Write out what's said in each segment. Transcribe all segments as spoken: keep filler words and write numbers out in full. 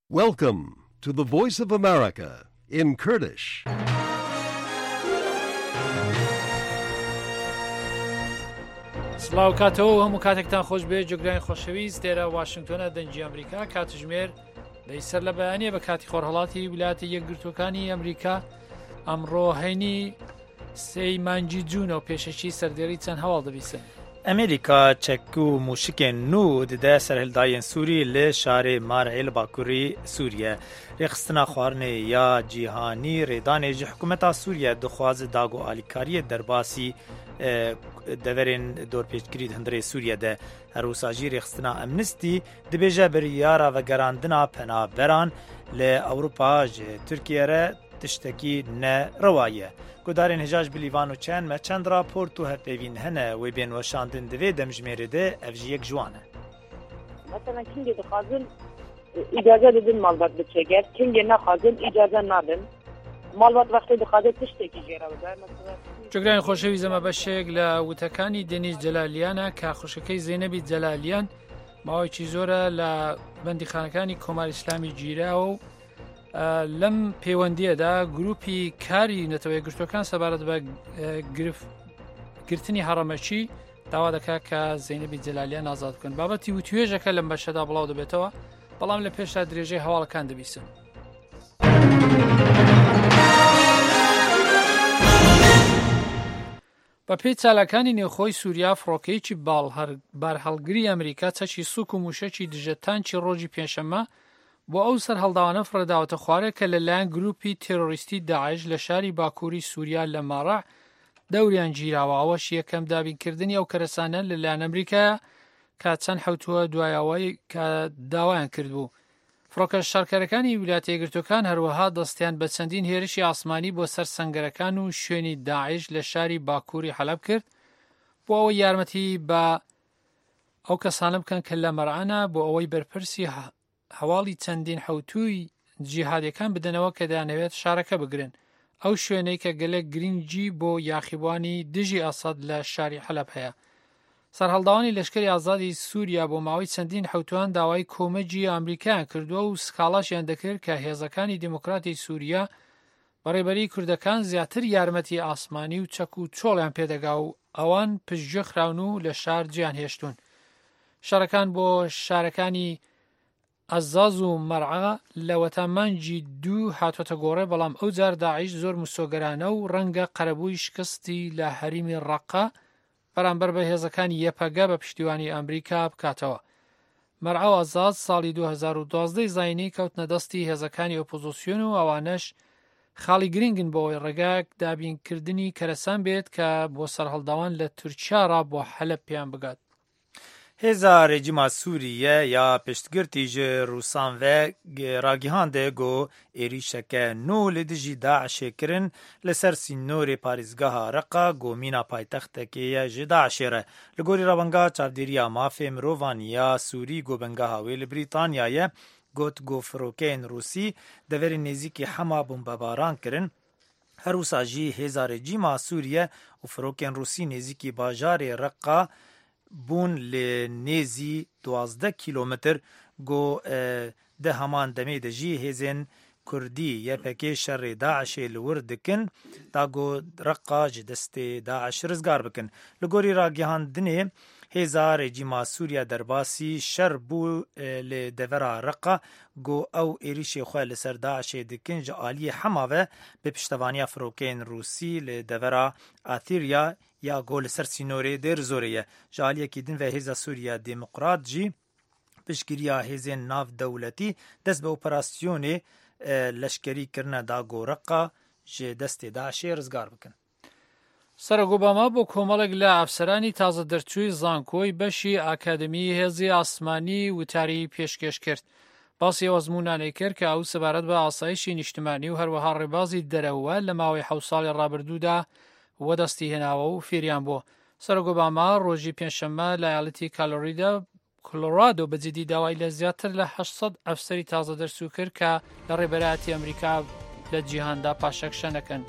Welcome to the Voice of America in Kurdish. سلااو کاتەوە هەموو کاتێکتان خۆش بێ جۆگرانی خۆشەویست دێرە واشنگتۆنە دەنجی ئەمریکا کاتژمێر بەیسەر لە بەیانێ بە کاتی خۆرهەڵاتی ویلایەتە یەکگرتوەکانی ئەمریکا ئەمڕۆ هەینی سێی مانگی جوونە و پێشەکی سەردێڕی چەند هەواڵ دەبیسن. ئەمریکا چەک و موشکێن نو ددە سەرهێلدایەن سووری لە شارێ مارعێ لە باکووری سووریە ڕێخستنا خواردنێ یا جیهانی ڕێدانێژی حکوومەتا سووریە دخوازە داگ و ئالیکاریە دەرباسی دەڤێرێن دۆرپێچکرید هەندرێ سووریەدە هەروساژی ڕێخستنا ئەمنستی دەبێژە بریارە vەگەڕاندنا پەنابەران لە ئەوروپا تورکیەرە تشتێکی نەڕەوایە گودارên hejaj bi lîvan û çend me çend raport û hevpêvîn hene wê bên weşandin divê demjimêrê de ev jî yek ji wan e. Mesela kimge dixwazin îcaze didin malbat biçêger, kimge nexwazin îcaze nadin. Malbat wextê dixwaze tiştekî jêra bide. جۆگرانی خۆشەویست ئەمە بەشێک لە وتەکانی دێنیس جەلالیانە کە خوشەکەی زێنەبی جەلالیان ماوەیەکی زۆرە لە بەندیخانەکانی کۆماری ئیسلامی گیراوە و لەم پەیوەندیەدا گروپی کاری نەتەوە یەکگرتوەکان سەبارەت بە گرتنی هەڕەمەچی داوا دەکات کە زێنەبی جەلالیان ئازاد بکەن. بابەتی وتوێژەکە لەم بەشەدا بڵاو دەبێتەوە بەڵام لە پێشدا درێژەی هەواڵەکان دەبیسن. بە پێی چالاکانی نێوخۆی سووریا فڕۆکەیەکی بارهەڵگری ئەمریکا چەکی سوک و موشەکی دژە تانکی ڕۆژی پێنجشەممە بۆ ئەو سەر هەڵداوانە فرەداوەتە خوارە کە لەلایەن گروپی تێرۆریستی داعش لە شاری باکووری سووریا لە ماڕع دەوریان گیراوە. ئەوەش یەکەم دابینکردنی ئەو کەرەسانە لەلایەن ئەمریکایە کە چەند حوتووە دوایەوەی کە داوایان کردبوو. فڕۆکە شارکەرەکانی ویلایەتە یەکگرتوەکان هەروەها دەستیان بە چەندین هێرشی ئاسمانی بۆ سەر سەنگەرەکان و شوێنی داعش لە شاری باکووری حەلەب کرد بۆ ئەوەی یارمەتی بە ئەو کەسانە بکەن کە لە مەرعانە بۆ ئەوەی بەرپرسی هەواڵی چەندین حوتووی جیهادیەکان بدەنەوە کە دەیانەوێت شارەکە بگرن. ئەو شوێنەی کە گەلێک گرنگی بۆ یاخیبوانی دژی ئاساد لە شاری حەلەب هەیە. سەرهەڵداوانی لەشکری ئازادی سووریا بۆ ماوەی چەندین حوتوان داوای کۆمەجی ئەمریکایان کردووە و سکاڵاشیان دەکرد کە هێزەکانی دیموکراتی سووریا بەڕێبەری کوردەکان زیاتر یارمەتی ئاسمانی و چەک و چۆڵیان پێدەگا و ئەوان پشتگوێ خراون و لە شار جیان هێشتون. شارەکان بۆ شارەکانی ئەزاز و مەرعا لە وەتامانجی دوو هاتوۆتە گۆڕێ بەڵام ئەو جار داعش زۆر مسۆگەرانە و ڕەنگە قەرەبووی شکستی لە هەریمی ڕەقا بەرامبەر بە هێزەکانی یەپەگە بە پشتیوانی ئەمریکا بکاتەوە. مەرعا و ئەزاز ساڵی دوو هەزار و دوازدە زاینی کەوتنە دەستی هێزەکانی ئۆپۆزیسیۆن و ئەوانەش خاڵی گرنگن بۆ ئەوەی ڕێگاک دابینکردنی کەرەسان بێت کە بۆ سەرهەڵداوان لە تورکیا بۆ حەلەب پێیان بگات. هێزا رێجیما سووریە یا پشتگirtî ji Rûsan ve ragihande got êrişeke nû li dijî Daişê kirin li ser sînorê parêzgeha Reqa gomîna paytextekê ye ji Daişê re. Li gorî rabengeha çavdêriya mafê mirovan ya Sûrî gobengeha wê li Brîtanyayê got gofirokeyên Rûsî deverê nêzîkî hema bombebaran kirin. Her wisa jî hêza rejîma Sûriye û firokên Rûsî nêzîkî bajarê Reqa bûn li nêzî duwazdeh kîlometr got di heman demê de jî hêzên Kurdî Y P G şerê Daişê li wir dikin ta got Reqa ji destê Daиш rizgar bikin. Li gorî ragihandinê hêza rejîma Sûriya derbasî şer bû li devera Reqa got ew êrişê xwe li ser Daişê dikin ji aliyê hema ve bi piştevaniya firokeyên Rûsî li devera Athirya ya got li ser sînorê dêr zorê ye. Ji aliyekî din ve hêza Sûriya Demokrat jî piştgiriya hêzên navdewletî dest bi operasyonê leşkerî kirine da got Reqa ji destê Daişê rizgar bikin. سەرۆک ئۆباما بۆ کۆمەڵێک لە ئافسەرانی تازە دەرچووی زانکۆی بەشی ئاکادمی هێزی ئاسمانی وتاری پێشکەش کرد. باسی ئەوەزمونانەی کرد کە ئەو سەبارەت بە ئاسایشی نیشتمانی و هەروەها ڕێبازی دەرەوە لە ماوەی حەوت ساڵی ڕابردوودا وەدەستی هێناوە و فێریان بۆ. سەرۆک ئۆباما ڕۆژی پێنجشەممە لە ئایالەتی کالۆریدا کۆلۆرادۆ بەجددی داوای لە زیاتر لە هەشت ئەفسەری تازە دەرچوو کرد کە لە ڕێبەرایەتی ئەمریکا لە جیهاندا پاشەکشە نەکەن.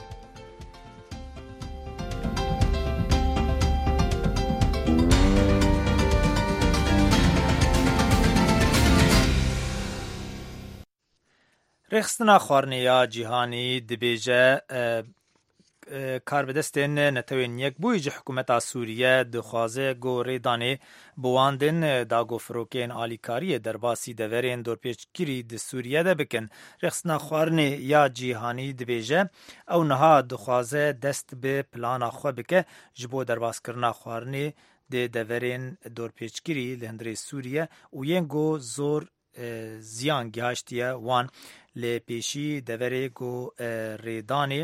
رخصتنا خواردنیا جیهانی دبیجه کاربدستین نتوین یک بویج حکومت سوریه دخوازه گو ریدانه بواندن داگو فروکین آلیکاری درباسی دورین دورپیچگیری د سوریه ده بکن. رخصتنا خواردنی یا جیهانی دبیجه او نها دخوازه دست به پلان خو بکه جبو درباس کرنا خواردنی د دورین دورپیچگیری لهندری سوریه و ینگو زور زیان گهاشتیه وان لپیشی دوره گو ریدانی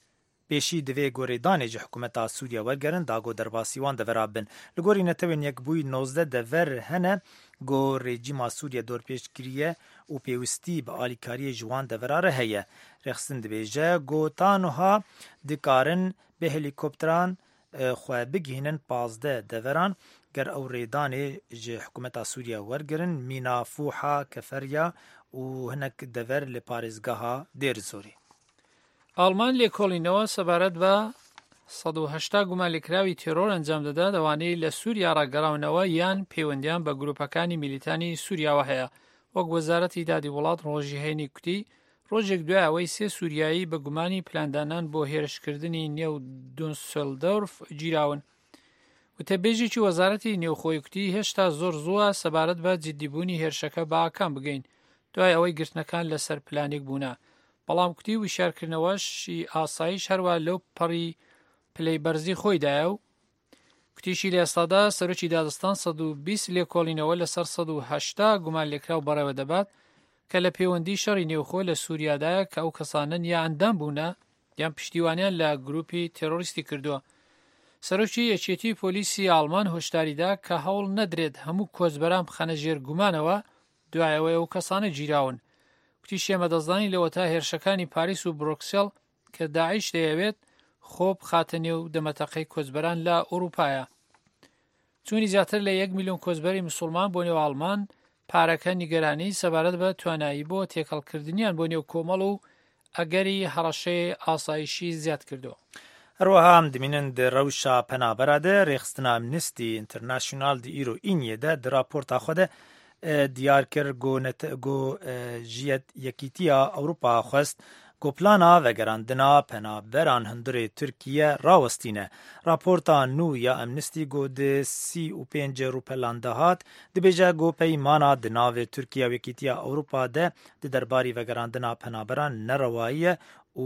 پیشی دوی گو ریدانی جه حکومت سوریه ورگرن داگو درباسیوان دورابن. لگوری نتوین یک بوی نوزده دور هنه گو رژیم سوریه دور پیشگیریه و پیوستی به آلیکاری جوان دوراره هیه. رخصتن دبیجه گو تانوها دکارن به هلیکوپتران خواه بگهینن پازده دوران گر او ریدانی جه حکومت سوریه ورگرن مینا فوحا کفریا و هنک دور لپارزگاها دیر زوری. ئالمان لێکۆڵینەوە سەبارەت بە سەد و هەشتا گومانلێکراوی تێرۆر ئەنجام دەدا دەوانەی لە سووریا ڕاگەڕاونەوە یان پەیوەندیان بە گروپەکانی میلیتانی سووریاوە هەیە. وەک وەزارەتی دادی وڵات ڕۆژی هەینی کوتی ڕۆژێک دوای ئەوەی سێ سووریایی بە گومانی پلاندانان بۆ هێرشکردنی نێو دونسلدۆرف گیراون. وتەبێژێکی وەزارەتی نێوخۆی کوتی هێشتا زۆر زووە سەبارەت بە جددیبوونی هێرشەکە بە ئاکام بگەین دوای ئەوەی گرتنەکان لەسەر پلانێک بوونە. بەڵام کوتی وشارکردنەوەشی ئاسایش هەروە لەو پەڕی پلەی بەرزی خۆیدایە و کوتیشی لە ئێستادا سەرۆکی دادستان سەد و بیست لێکۆڵینەوە لەسەر سەد و هەشتا گومان لێکراو بەڕێوە دەبات کە لە پەیوەندی شەڕی نێوخۆ لە سووریادایە کە ئەو کەسانن یا ئەندام بوونە یان پشتیوانیان لە گروپی تێرۆریستی کردووە. سەرۆکی یەکێتی پۆلیسی ئاڵمان هۆشداریدا کە هەوڵ نەدرێت هەموو کۆچبەران بخەنە ژێر گومانەوە دوایەوەی ئەو کەسانە گیراون. کوتی شێمەدەزانی لەوە تا هێرشەکانی پاریس و بروکسل کە داعیش دەیەوێت خۆ بخاتە نێو دەمەتەقەی کۆچبەران لە ئەوروپایە. چوونی زیاتر لە یەک میلیۆن کۆچبەری موسڵمان بۆ نێو ئاڵمان پارەکە نیگەرانی سەبارەت بە توانایی بۆ تێکەڵکردنیان بۆ نێو کۆمەڵ و ئەگەری هەڕەشەی ئاسایشی زیاد کردووە. هەروەها ئەم دمینن د ڕەوشا پەنابەرادە ڕێخستنا ئەمنستی ئینتەرناشنال دی ئیرۆ ئینیەدە د راپۆرتا خۆدە دیار کرد گو جیت یکیتیا ئەوروپا خست گو پلانا وگراندنا پنابران هندره ترکیه راوستینه. راپورتا نو یا امنستی گو ده سی و پینج روپلانده هات ده بیجه گو پیمانا ده ناو ترکیه وکیتیا اوروپا ده ده درباری وگراندنا پنابران نرواییه و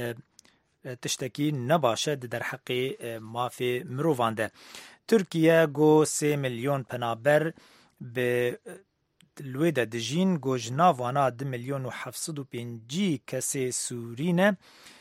تشتکی نباشه ده در حق مافی مروفانده. ترکیه گو سی میلیون پنابر به لویده دجین گوجنا وانا ده میلیون و هفتصد و پنجی کسی سورینه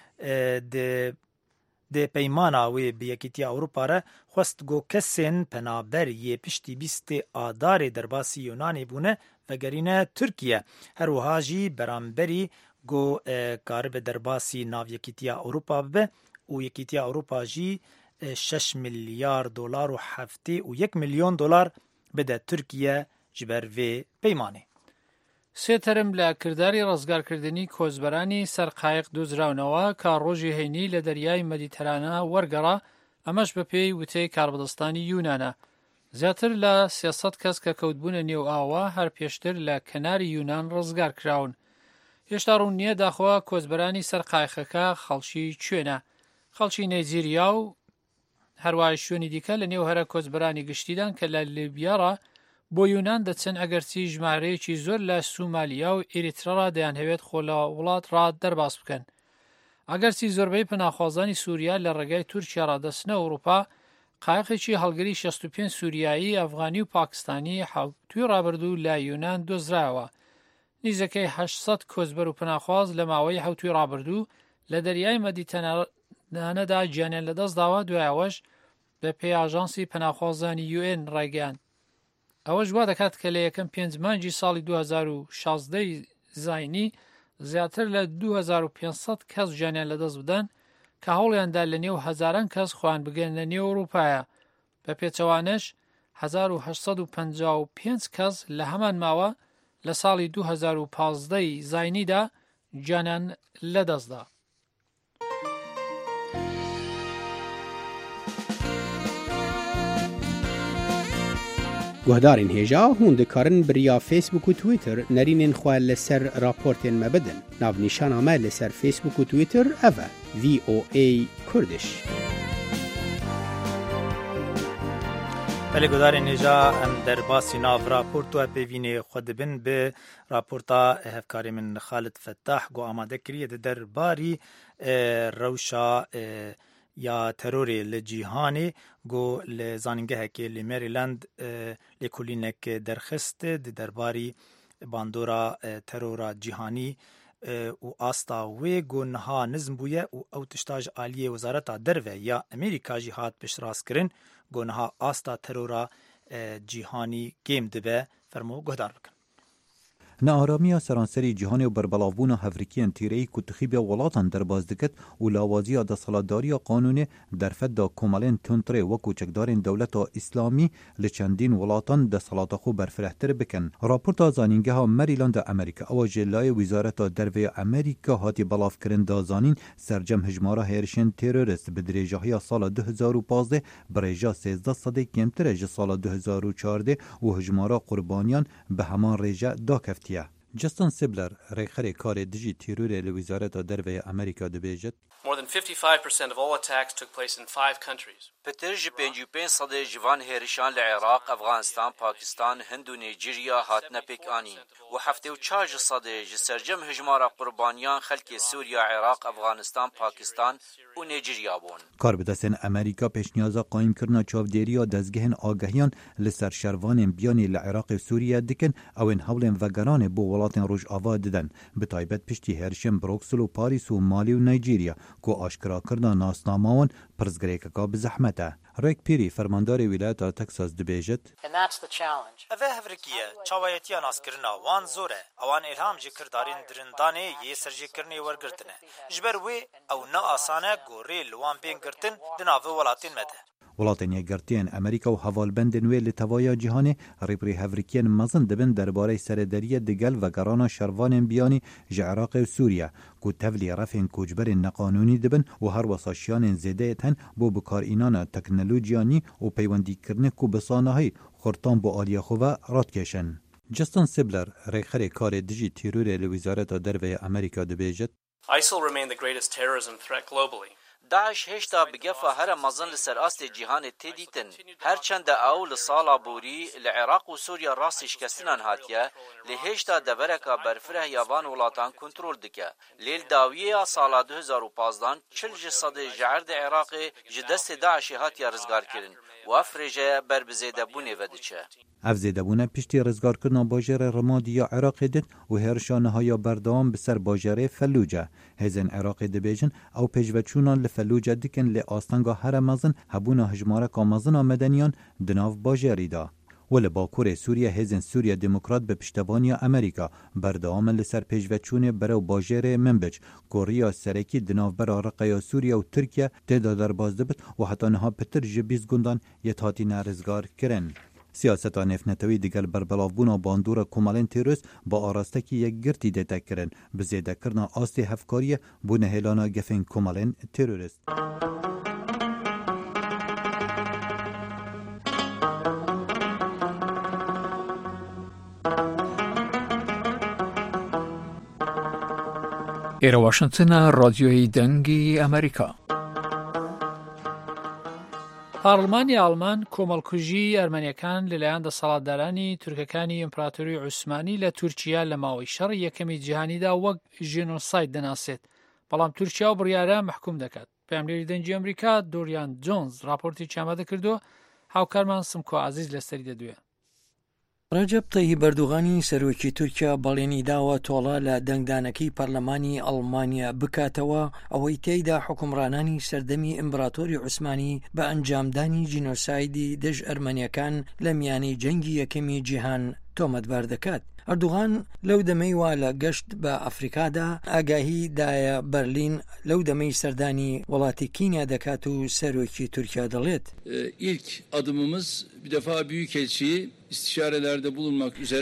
ده ده پیمانا وی بیکیتیا اوروپا را خواست گو کسین پنابر یه پشتی بیست آدار درباسی یونانی بونه وگرینه ترکیه هر وحاجی برانبری گو کارب درباسی ناو یکیتیا اوروپا به و یکیتیا اوروپا جی شش میلیار دلار و هفته و یک میلیون دلار بده ترکیه جبر وی پیمانه. سێ تەرم لە کردداری ڕزگارکردنی کۆچبەرانی سەرقایق دۆزراونەوە کە ڕۆژی هەینی لە دەریای مەدیتەرانە وەرگەڕا ئەمەش بە پێی وتەی کاربدەستانی یونانە. زیاتر لە سێسەد کەس کە کەوتبوونە نێو ئاوە هەر پێشتر لە کەناری یونان ڕزگار کراون. هێشتا ڕوون نییە داخوا کۆچبەرانی سەرقایقەکە خەڵکی کوێنە. خەڵکی نەیجیریا و هەروای شوێنی دیکە لە نێو هەرە کۆچبەرانی گشتیدان کە لە لیبیاڕە بۆ یونان دەچن ئەگەرچی ژمارەیەکی زۆر لە سومالیا و ئێریترەڕا دەیانهەوێت خۆ لە وڵات ڕات دەرباس بکەن. ئەگەرچی زۆربەی پەناخوازانی سووریا لە ڕێگای تورکیا ڕادەچنە ئەوروپا قایقێکی هەڵگری شەست و پێنج سووریایی ئەفغانی و پاکستانی هەفتووی ڕابردوو لە یونان دۆزراوە. نیزەکەی هەشت کۆچبەر و پەناخواز لە ماوەی هەفتووی ڕابردوو لە دەریای مەدیتەرانەدا گیانیان لەدەستداوە دوایەوەش بە پێی ئاژانسی پەناخوازانی یو ئێن ڕایگەیاند. ئەوەش وا دەکات کە لە یەکەم پێنج مانگی ساڵی دوو هەزار و شازدە زاینی زیاتر لە دوو هەزار و پێنج کەس گیانیان لەدەست بدەن کە هەوڵیاندا لە نێو هەزاران کەس خۆیان بگەن لە نێو ئەوروپایە. بە پێچەوانش هەزار و هەشت سەد و پەنجا و پێنج کەس لە هەمان ماوە لە ساڵی دوو هەزار و پانزدە زاینیدا گیانیان لەدەستدا. گهدارین هیجا هون دکارن بریا فیسبوک و تویتر نرینین خواه لسر راپورتین مبدن. ناو نیشان آمه لسر فیسبوک و تویتر اوه وی او ای کردش. بله گدار نجا ام در باسی ناو راپورت و پیوین خود بن به راپورتا هفکاری من خالد فتاح گو آماده کریه در باری روشا یا تروری لجیهانی گو لزاننگه که لمریلند لکولینک درخست در باری باندورا ترورا جیهانی و آستا وی گو نها نظم بویه و او تشتاج آلیه وزارتا دروه یا امریکا جهاد پشراس کرن گو نها آستا ترورا جیهانی گیم دبه فرمو گهدار بکن. ناآرامی سرانسری جهان و بربلاوون هفریکیان تیرهی که تخیب ولاتان در باز دکت و لاوازی دستالداری قانون در فد کمالین تونتره و کوچکدارین دولت اسلامی لچندین ولاتان دستالات خو برفرهتر بکن. راپورت زانینگه ها مریلاند امریکا او جلای وزارت دروی امریکا هاتی بلاف کرن دازانین سرجم هجمارا هیرشن تروریست بدریجه های سال دو هزار و پانزده بریجا سیزده صده کمتر از سال دو هزار و چهارده و هجمارا قربانیان به همان ریجه دا کفت. جستن سیبلر ریخر کار دیجی تیرور لوزارت دروی امریکا دبیجت. More than fifty-five percent of all attacks took place in five countries. پترج پنج و پنج صد جوان هرشان لعراق، افغانستان، پاکستان، هند و نیجریه هاتنا پیک آنین و هفته و چهار صد جسرجم هجمارا قربانیان خلک سوریا، عراق، افغانستان، پاکستان و نیجریه بون. کار بدستن امریکا پیشنیازا قایم کرنا چاودێریya دەستگehên ئاگهیان li ser şervanên biyanê li Iraqê Sûriye dikin ew ên hewlên vegeranê bo welatên Rojava didin bi taybet piştî herişên Bruxelles û Parîs û Malî û Nîjerya ku aşkirakirina nasnama wan pirsgirêkeka bi zehmet e. Rick Perry fermandarê Wîlayeta Texas dibêjit. Ev hevrikiye çawayetiya naskirina wan zor e. Ewan ilham ji kirdarên dirindanê yê serjêkirinê wergirtine. Ji ber wê ew ne asan e gorê li wan bên girtin di navê welatên me de. Welatên yekgirtiyên Amerîka û hevalbendên wê li tevaya cîhanê rêbirî hevrikiyên mezin dibin derbarê serêderiyê digel vegerana şervanên biyanî ji Iraqê û Sûriye ku tevlî refên koçberên neqanûnî dibin û her wesa şiyanên zêdeyê tên bo bikarînana teknolojiyanî û peywendîkirinê ku bi sanahî xurtan bo aliya xwe ve radkeşin. Justin Sibler rêxerê karê dijî tîrûrê li Wîzareta Derveyê Amerîka dibêjit. ISIL remain the greatest terrorism threat globally. داعش هشتا بگفا هر مزن لسر است جهان تدیتن هرچند او لسالا بوری لعراق و سوریا راست شکستنان هاتیه لهشتا دبرکا برفره یابان ولاتان کنترل دکه لیل داویه سالا دو هزار و پانزده چل جسد جعرد عراق جدست داعش هاتیه رزگار کرن و افرجه بربزیده بونه ودچه. اف زیدبونه پشتی رزگار کرنا باجر رمادی یا عراق دید و هرشانه های بردام بسر باجره فلوجه. هزین عراق دبیجن او پیجوچونان لفلوجه دیکن لی آستانگا هر مزن هبونا هجماره کامزن آمدنیان دناف باجری دا. ولی باکور سوریه هزین سوریه دموکرات به پشتوانی امریکا بردام لسر پیجوچونه برو باجر منبج کوریا سرکی دناف برا رقیا سوریه و ترکیه تدا در بازدبت و حتی نها پتر جبیز گندان یتاتی نرزگار کرن. سیاست نفنتوی دیگر بربلافبونا باندورا کمالین تیروس با آراستکی یک گرتی دیده کرن به زیده کرنا آستی هفکاری بو نهیلانا گفین کمالین تیروریست. ایرا واشنطن رادیوی دنگی امریکا. پارلمانی ئالمان کۆمەڵکوژی ئەرمەنیەکان لەلایەن دەسەڵاتدارانی تورکەکانی ئیمپراتۆری عوسمانی لە تورکیا لە ماوەی شەڕی یەکەمی جیهانیدا وەک ژینۆساید دەناسێت بەڵام تورکیا و بڕیارە محکوم دەکات. پەیامدەری دەنگی ئەمریکا دۆریان جۆنز راپۆرتی چامادە کردووە هاوکارمان سمکۆ عەزیز لەسەری دەدوێت. ڕەجەب تەیب ئەردوغانی سەرۆکی تورکیا بەڵێنی داوە تۆڵە لە دەنگدانەکەی پەرلەمانی ئەڵمانیا بکاتەوە ئەوەی تێیدا حکومڕانانی سەردەمی ئیمپراتۆری عوسمانی بە ئەنجامدانی جینۆسایدی دژ ئەرمەنیەکان لە میانەی جەنگی یەکەمی جیهان تۆمەتبار دەکات. ئەردوغان لەو دەمەی وا لە گەشت بە ئەفریقادا ئاگاهی دایە بەرلین لەو دەمەی سەردانی وڵاتی کینیا دەکات و سەرۆکی تورکیا دەڵێت. İlk adımımız bir defa Büyükelçiyi istişarelerde bulunmak üzere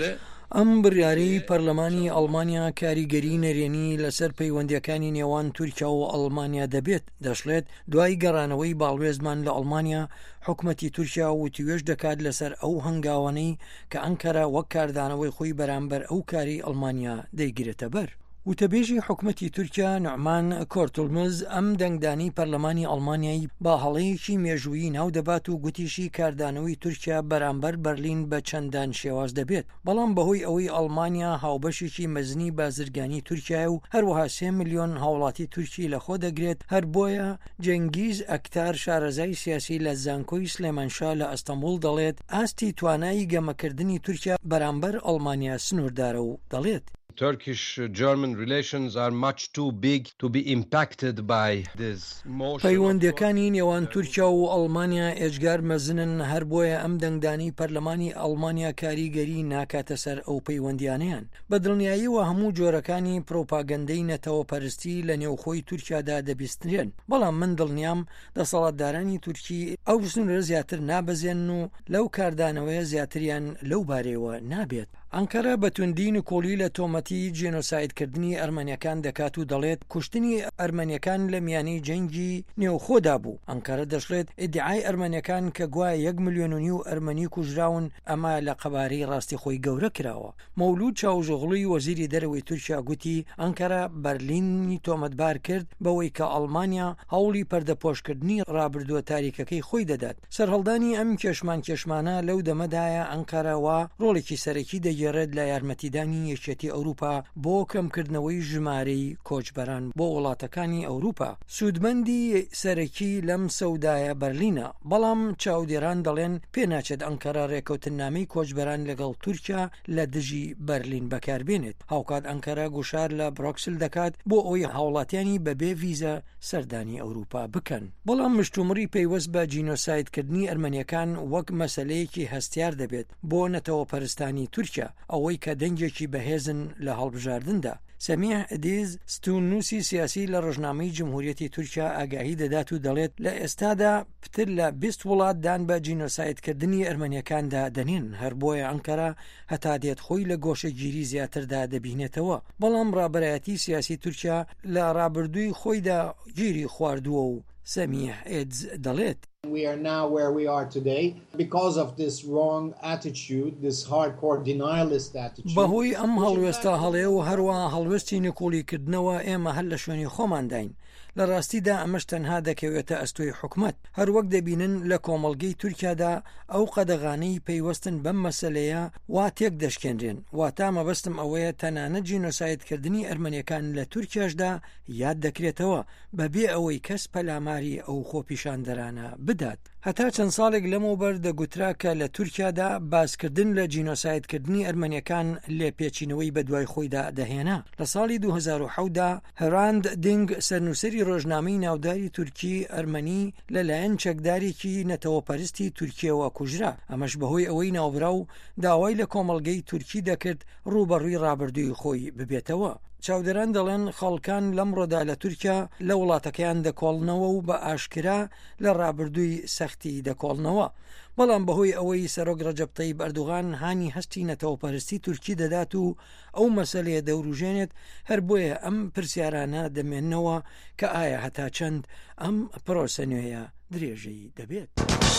ئەم بڕیارەی پەرلەمانی ئەڵمانیا کاریگەری نەرێنی لەسەر پەیوەندیەکانی نێوان تورکیا و ئەڵمانیا دەبێت دەشڵێت دوای گەڕانەوەی باڵوێزمان لە ئەڵمانیا حکومەتی تورکیا وتیوێژ دەکات لەسەر ئەو هەنگاوانەی کە ئەنکەرا وەک کاردانەوەی خۆی بەرامبەر ئەو کاری ئەڵمانیا دەیگرێتە بەر. وتەبێژی حکومەتی تورکیا نوعمان کۆرتولمز ئەم دەنگدانی پەرلەمانی ئەڵمانیایی با هەڵەیەکی مێژوویی ناو دەبات و گوتیشی کاردانەوەی تورکیا بەرامبەر بەرلین بە چەندان شێواز دەبێت، بەڵام بەهۆی ئەوەی ئەڵمانیا هاوبەشێکی مەزنی بازرگانی تورکیا و هەروەها سێ ملیۆن هاوڵاتی تورکی لەخۆ دەگرێت، هەر بۆیە جەنگیز ئەکتار شارەزای سیاسی لە زانکۆی سلێمانشا لە ئەستەمبول دەڵێت ئاستی توانایی گەمەکردنی تورکیا بەرامبەر ئەڵمانیا سنووردارە و دەڵێت Turkish-German relations are much too big to be impacted by this motion. پەیوەندیەکانی نێوان تورکیا و ئەڵمانیا ئێجگار مەزنن، هەر بۆیە ئەم دەنگدانی پەرلەمانی ئەڵمانیا کاریگەری ناکاتە سەر ئەو پەیوەندیانەیان. بە دڵنیاییەوە هەموو جۆرەکانی پرۆپاگەندەی نەتەوەپەرستی لە نێوخۆی تورکیادا دەبیسترێن، بەڵام من دڵنیام دەسەڵاتدارانی تورکی ئەو سنوورە زیاتر نابەزێن و لەو کاردانەوەیە زیاتریان لەو بارەوە نابێت. ئەنکەرە بە توندی نکۆڵی لە تۆمەتی جێنۆسایدکردنی ئەرمەنیەکان دەکات و دەڵێت کوشتنی ئەرمەنیەکان لە میانەی جەنگی نێوخۆدا بوو. ئەنکەرە دەشڵێت ئیدعای ئەرمەنیەکان کە گوایە یەک ملیۆن و نیو ئەرمەنی کوژراون ئەمە لە قەبارەی ڕاستی خۆی گەورە کراوە. مەولود چاوژۆغڵی وەزیری دەرەوەی تورکیا گوتی ئەنکەرە بەرلینی تۆمەتبار کرد بەوەی کە ئەڵمانیا هەوڵی پەردەپۆشکردنی ڕابردووە تاریکەکەی خۆی دەدات. سەرهەڵدانی ئەم کێشمان کێشمانە لەو دەمەدایە ئەنکەرەوە ڕۆڵێکی سەرەکی دەگێڕێت لە یارمەتیدانی یەکێتی ئەوروپا بۆ کەمکردنەوەی ژمارەی کۆچبەران بۆ وڵاتەکانی ئەوروپا. سوودمەندی سەرەکی لەم سەودایە بەرلینە، بەڵام چاودێران دەڵێن پێناچێت ئەنکەرە ڕێکەوتنامەی کۆچبەران لەگەڵ تورکیا لە دژی بەرلین بەکاربێنێت. هاوکات ئەنکەرە گوشار لە بروکسل دەکات بۆ ئەوەی هاوڵاتیانی بەبێ ڤیزە سەردانی ئەوروپا بکەن. بەڵام مشتومڕی پەیوەست بە جینۆسایدکردنی ئەرمەنیەکان وەک مەسەلەیەکی هەستیار دەبێت بۆ نەتەوەپەرستانی تورکیا، ئەوەی کە دەنگێکی بەهێزن لە هەڵبژاردندا. سەمیح ئەدیز ستونوسی سیاسی لە ڕۆژنامەی جمهوریەتی تورکیا ئاگاهی دەدات و دەڵێت لە ئێستادا پتر لە بیست وڵات دان بە جینۆسایدکردنی ئەرمەنیەکاندا دەنێن، هەر بۆیە ئەنکەرە هەتا دێت خۆی لە گۆشەگیری زیاتردا دەبینێتەوە. بەڵام ڕابەرایەتی سیاسی تورکیا لە ڕابردووی خۆیدا گیری خواردووە و سەمیح ئەدز دەڵێت We are now where we are today because of this wrong attitude, this hardcore denialist attitude. بەهۆی ئەم هەڵوێستە هەڵەیە و هەروە هەڵوێستی نکۆڵیکردنەوە ئێمە هەر لە شوێنی خۆمان داین. لە ڕاستیدا ئەمەش تەنها دەکەوێتە ئەستۆی حکومت. هەر وەک دەبینن لە کۆمەڵگەی تورکیادا ئەو قەدەغانەی پەیوەستن بەم مەسەلەیە وا تێک دەشکێنرێن. واتە مەبەستم ئەوەیە تەنانەت جینۆسایدکردنی ئەرمەنیەکان لە تورکیاشدا یاد دەکرێتەوە بەبێ ئەوەی کەس پەلاماری ئەو خۆپیشاندەرانە بدات. هەتا چەند ساڵێک لەمەوبەر دەگوترا کە لە تورکیادا باسکردن لە جینۆسایدکردنی ئەرمەنیەکان لێپێچینەوەی بەدوای خۆیدا دەهێنا. لە ساڵی دوو هەزار و حەوت دا هەراند دینگ سەرنووسەری ڕۆژنامەی ناوداری تورکی ئەرمەنی لەلایەن چەکدارێکی نەتەوەپەرستی تورکیەوە کوژرا. ئەمەش بەهۆی ئەوەی ناوبرا و داوای لە کۆمەڵگەی تورکی دەکرد ڕوبەڕووی ڕابردووی خۆی ببێتەوە. چاودێران دەڵێن خەڵکان لەمڕۆدا لە تورکیا لە وڵاتەکەیان دەکۆڵنەوە و بە ئاشکرا لە ڕابردووی سەختی دەکۆڵنەوە. بەڵام بەهۆی ئەوەی سەرۆک ڕەجەب تەیب ئەردوغان هانی هەستی نەتەوەپەرستی تورکی دەدات و ئەو مەسەلەیە دەوروژێنێت، هەر بۆیە ئەم پرسیارانە دەمێننەوە کە ئایا هەتا چەند ئەم پرۆسە نوێیە درێژەی دەبێت.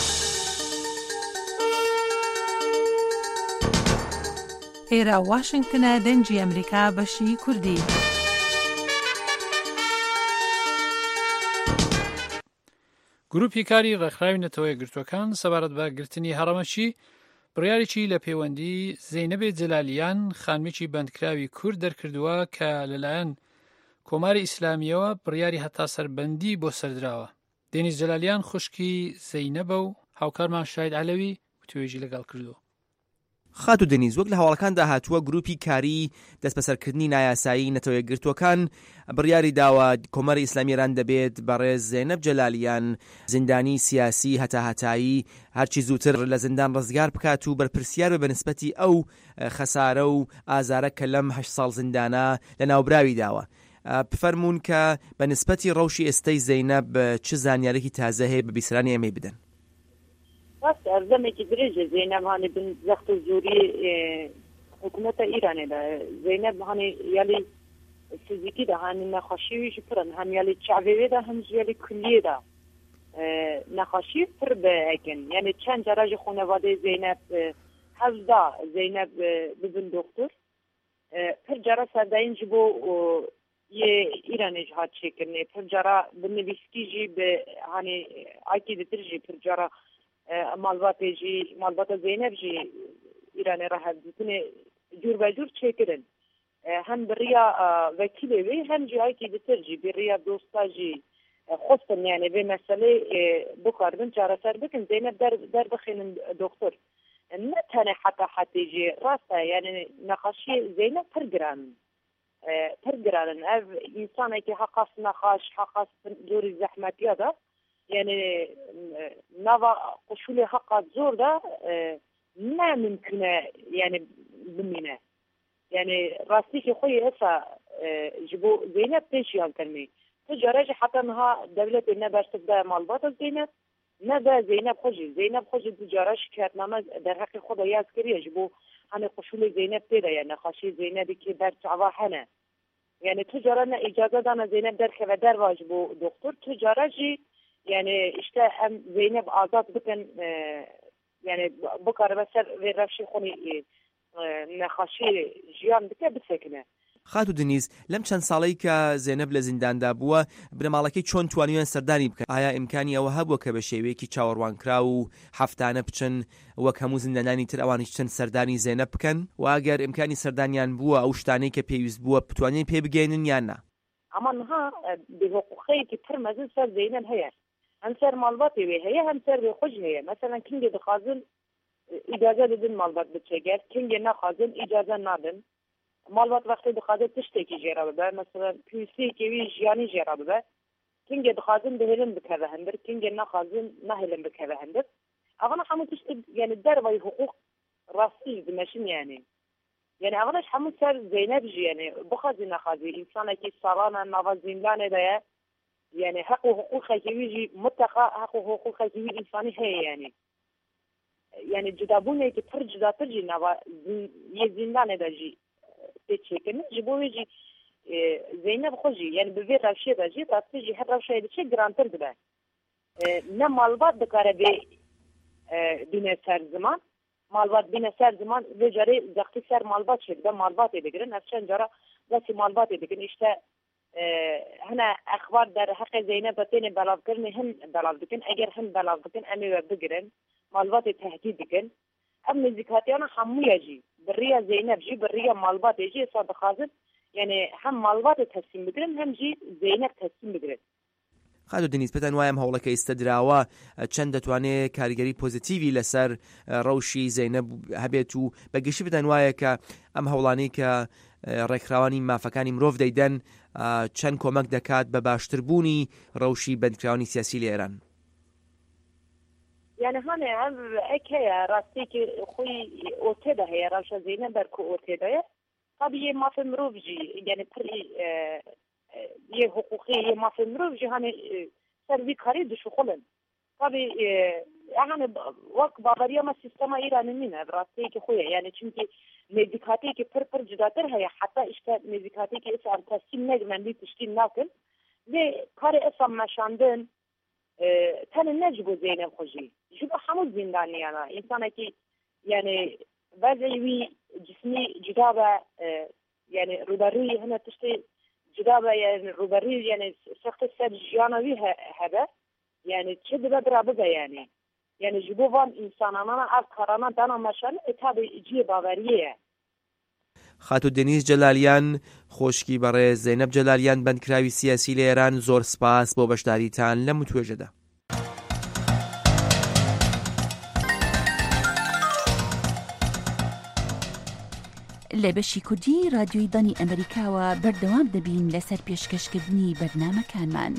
ئێرە واشنگتنە دەنگی ئەمریکا بەشی کوردی. گروپی کاری ڕێکخراوی نەتەوە یەکگرتووەکان سەبارەت بە گرتنی هەڕەمەچی بڕیارێکی لە پەیوەندی زەینەبێ جەلالیان خانمێکی بەندکراوی کورد دەرکردووە کە لەلایەن کۆماری ئیسلامیەوە بڕیاری هەتا سەربەندی بۆ سەردراوە. دێنیس جەلالیان خوشکی زەینەبە و هاوکارمان شاید عەلەوی توێژی لەگەڵ کردووە. خات و دەنیز وەک لە هەواڵەکاندا هاتووە گروپی کاری دەست بەسەرکردنی نایاسایی نەتەوە یەکگرتووەکان بڕیاری داوە کۆمەری ئیسلامی ئێران دەبێت بەڕێز زەینەب جەلالیان زیندانی سیاسی هەتا هەتایی هەرچی زووتر لە زیندان ڕزگار بکات و بەرپرسیار بە بەنسبەتی ئەو خەسارە و ئازارە کە لەم هەشت ساڵ زیندانە لە ناوبراوی داوە. بفەرمونون کە بەنسبەتی ڕەوشی ئێستەی زەینەب چ زانیارێکی تازە هەیە بە بیسرانی ئێمەی بدەن؟ ڕاستە ئەرزەمێکی درێژە زەینەب هانی بن زەخت و زووری حکومت ایران ده زینب هانی یالی فیزیکی ده هانی نخاشی جپرن هم یالی چعوی ده هم یالی کلیه ده نخاشی پر به اگن یعنی چند جراج خانواده زینب هزده زینب ببین دکتر پر جرا سردین جبو یه ایران اجهاد شکرنه پر جرا بنویسکی جی به هانی آکی دیتر جی پر جرا مالبات جی مالبات زینب جی ایران راه بکنه جور و جور شکرن هم بریا وکیلی وی هم جی آکی دیتر جی بریا دوستا جی خصوصا یعنی به مسئله بکاردن جرا سر بکن زینب در در بخینن دکتر نه تنه حتی حتی جی راسته یعنی نقاشی زینب پر گران پر گرانن اف انسانی که حقاس نقاش حقاس دوری زحمت یاده یعنی نوا قشول حقا زور ده نه ممکنه یعنی بمینه یعنی راستی که خوی اصلا جبو زینب پیشیان کنمی تجارج حتی نها دولت نبرشت ده مالبات زینب نه ده زینب خوشی زینب خوشی تجارج شکایتنامه در حق خود یاد کریه جبو هنه قشول زینب تیده یعنی نقاشی زینبی که در تعوا هنه یعنی تجارج نه اجازه دانه زینب در که و در واجبو دکتر تجارجی یعنی اشته هم زینب آزاد بکن یعنی بکاره بسر و رفشی خونی نخاشی جیان بکه بسکنه خاتو دنیز لەم چەند ساڵەی کە زێنەب لە زینداندا بووە بنەماڵەکەی چۆن توانیوان سەردانی بکەن ئایا ئیمکانی ئەوە هەبووە کە بە شێوەیەکی چاوەڕوانکرا و هەفتانە بچن وەک هەموو زیندانانی تر ئەوانیش چەند سەردانی زێنەب بکەن و ئەگەر ئیمکانی سەردانیان بووە ئەو شتانەی کە پێویست بووە بتوانین پێ بگەێنن یان نا ئەمە نها بحقوقەیەکی پر مەزن سەر زێنەب هەیە هم سر مالباتی وی هەیە هم سر وی خوش هەیە مثلا کینگی دخوازن اجازه بدن مالبات بچێگەر کینگی نەخوازن اجازه نادن مالبات وقتی دخوازن تشتێکی ژێرا ببە مثلا پێویستیەکی وی ژیانی ژێرا ببە کینگی دخوازن بهێلن بکەوە هەندر کینگی نەخوازن نەهێلن بکەوە هەندر ئەوانە هەموو تشت یعنی دەرەوەی حقوق ڕاستی دمەشن یعنی یعنی ئەوانەش هەموو سەر زێنەب ژی یعنی بخوازی نەخوازی ئینسانێکی ساڵانە ناوە زیندانێدایە يعني حق وحقوق خيويجي متقى حق وحقوق خيوي إنساني هي يعني يعني جدابونه كي تر جدا ترجي نوا يزندان داجي تشيكن جبويجي زينب خوجي يعني بفير راشي داجي تاجي هر راشي دشي جرانتر دبا نه مالبات دكاره بي بين سر زمان مالبات بين سر زمان وجاري زختي سر مالبات شد مالبات دگرن افشان جرا دسي مالبات دگن اشته هنا اخبار در حق زینب بتین بلاغ کردن هم بلاغ بکن اگر هم بلاغ بکن امی و بگیرن مالبات تهدید بکن ام نزیکاتیانا همویا جی بریا زینب جی بریا مالبات جی صاد خازن یعنی هم مالبات تسلیم بگیرن هم جی زینب تسلیم بگیرن خاتو دنیز پێتان وایم هەوڵەکە ئێستادراوە چەند دەتوانێت کاریگەری پۆزیتیڤی لەسەر ڕەوشی زەینەب هەبێت و بەگشتی پێتان وایە کە ئەم هەوڵانەی کە ڕێکخراوانی مافەکانی مرۆڤ دەیدەن چەند کۆمەک دەکات بە باشتربوونی ڕەوشی بەندکراوانی سیاسی لە ئێران. یعنی هەنێ ئەم ئەک هەیە ڕاستێکی خۆی ئۆتێدا هەیە ڕەوشە زەینەب بەرکە ئۆتێدایە قەبیە مافە مرۆڤژی یعنی پڕی یه حقوقی یه مافی مروف جهانی سروی کاری دشو خلن طبی یعنی وقت باوری ما سیستم ایرانی مینه راستی که خویه یعنی چونکی نزدیکاتی که پر پر جداتر هیا حتی اشته نزدیکاتی که اسم تسلیم نگمن بی تشکیل نکن و کار اسم مشاندن تن نجبو زینب خوشی جبو همون زندانی یعنی انسانه که یعنی وضعی جسمی جدا و یعنی روبروی هنه تشتی جدا يعني روبري يعني سخت سر جانوي هذا يعني تشد بدرا يعني يعني جبوان انسانانا افكارنا دانا مشان اتاب جي باوريه خاتو دنیز جلالیان خوشکی بەڕێز زەینەب جلالیان بەندکراوی سیاسی لە ئێران زۆر سپاس بۆ بەشداریتان لەم توێژەدا. لە بەشی کوردی رادیۆی دانی ئەمریکاوە بەردەوام دەبین لەسەر پێشکەشکردنی بەرنامەکانمان.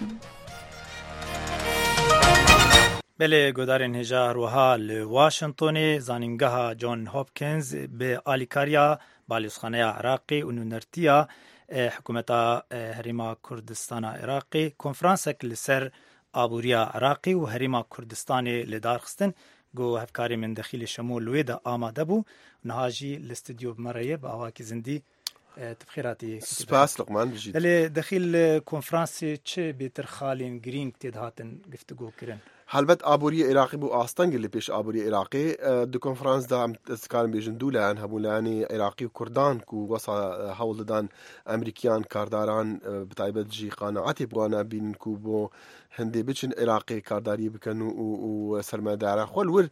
بله گودارین هجار وها لواشنطن زانینگاه جون هاپکینز به آلیکاریا بالیسخانه عراقی و نونرتیا حکومت هریما کردستان عراقی کنفرانسک لسر آبوریا عراقی و هریما کردستان لدارخستن گو هفکاری من دخیل شمول ویدا آماده بو نهاجی الاستودیو بمرایه با آواکی زندی تبخيراتي سباس لقمان بجد اللي دخيل كونفرانسي تشي بيتر خالين جرين تدهاتن قفتقو كرن هلبت آبوری عراقی بو آستانگ اللي پیش آبوری عراقی دو کنفرانس دا عم تذكارن بيجن دولا عن هبولاني عراقي وكردان كو وصا هول دان امريكيان كارداران بتايبت جي قناعتي بوانا بين كو بو هندي بيچن عراقي كارداري بكن و سرمدار خول ور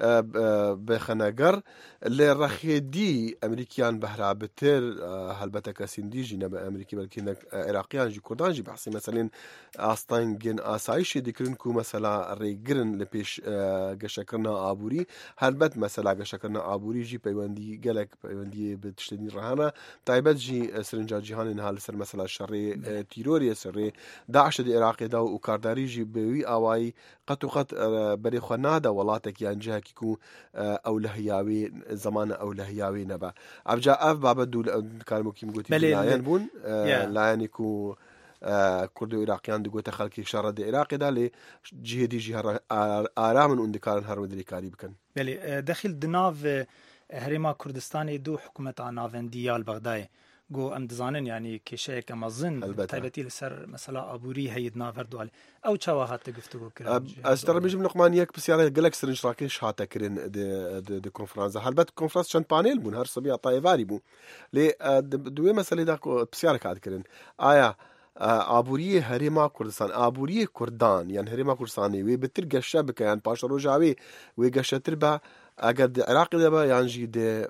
بخناجر اللي رخيدي امريكيان بهرا بتر هلبت كاسندي جينا امريكي بلكن عراقيان جي كردان جي بحثي مثلا آستانگن آسایش دکرن كو مثلا گرن لپیش گشکرنا آبوری هلبت مثلا گشکرنا آبوری جی پیوندی گلک پیوندی به تشتنی رهانه تایبت جی سرنجا جهان این حال سر مثلا شر تیروری سر داعش دی عراق دا و کارداری جی بوی آوای قط و قط بری خناده ولاتک یان جه کیکو اولهیاوی زمان اولهیاوی نبا ابجا اف بابا دول کارمو کیم گوتی لاین بون لاین کو كرد عراقيان دقوت خلقي شرد عراقي ده لجهدي جهة آرام من اندكارن هر ودري كاري بكن بله داخل دناف هرما كردستاني دو حكومة نافنديال بغداي جو ام دزانن يعني كشيء كما ظن تايبتي لسر مثلا ابوري هيد نافر دوال او تشواهات تقفتو كرا استر بيجم لقمان يك بس يعني قالك سر اشراكين شاتا كرين دي دي, دي كونفرنس هلبت كونفرنس شان بانيل بون هر صبي طايفاري بو لي دوي مساله دا بسيار كاد كرين ايا آبوری هرما کردستان آبوری کردان یعنی هرما کردستانی وی بتر گشته بکن یعنی پاش روجاوی وی گشته تر با اگر عراقی دبا یعنی جی ده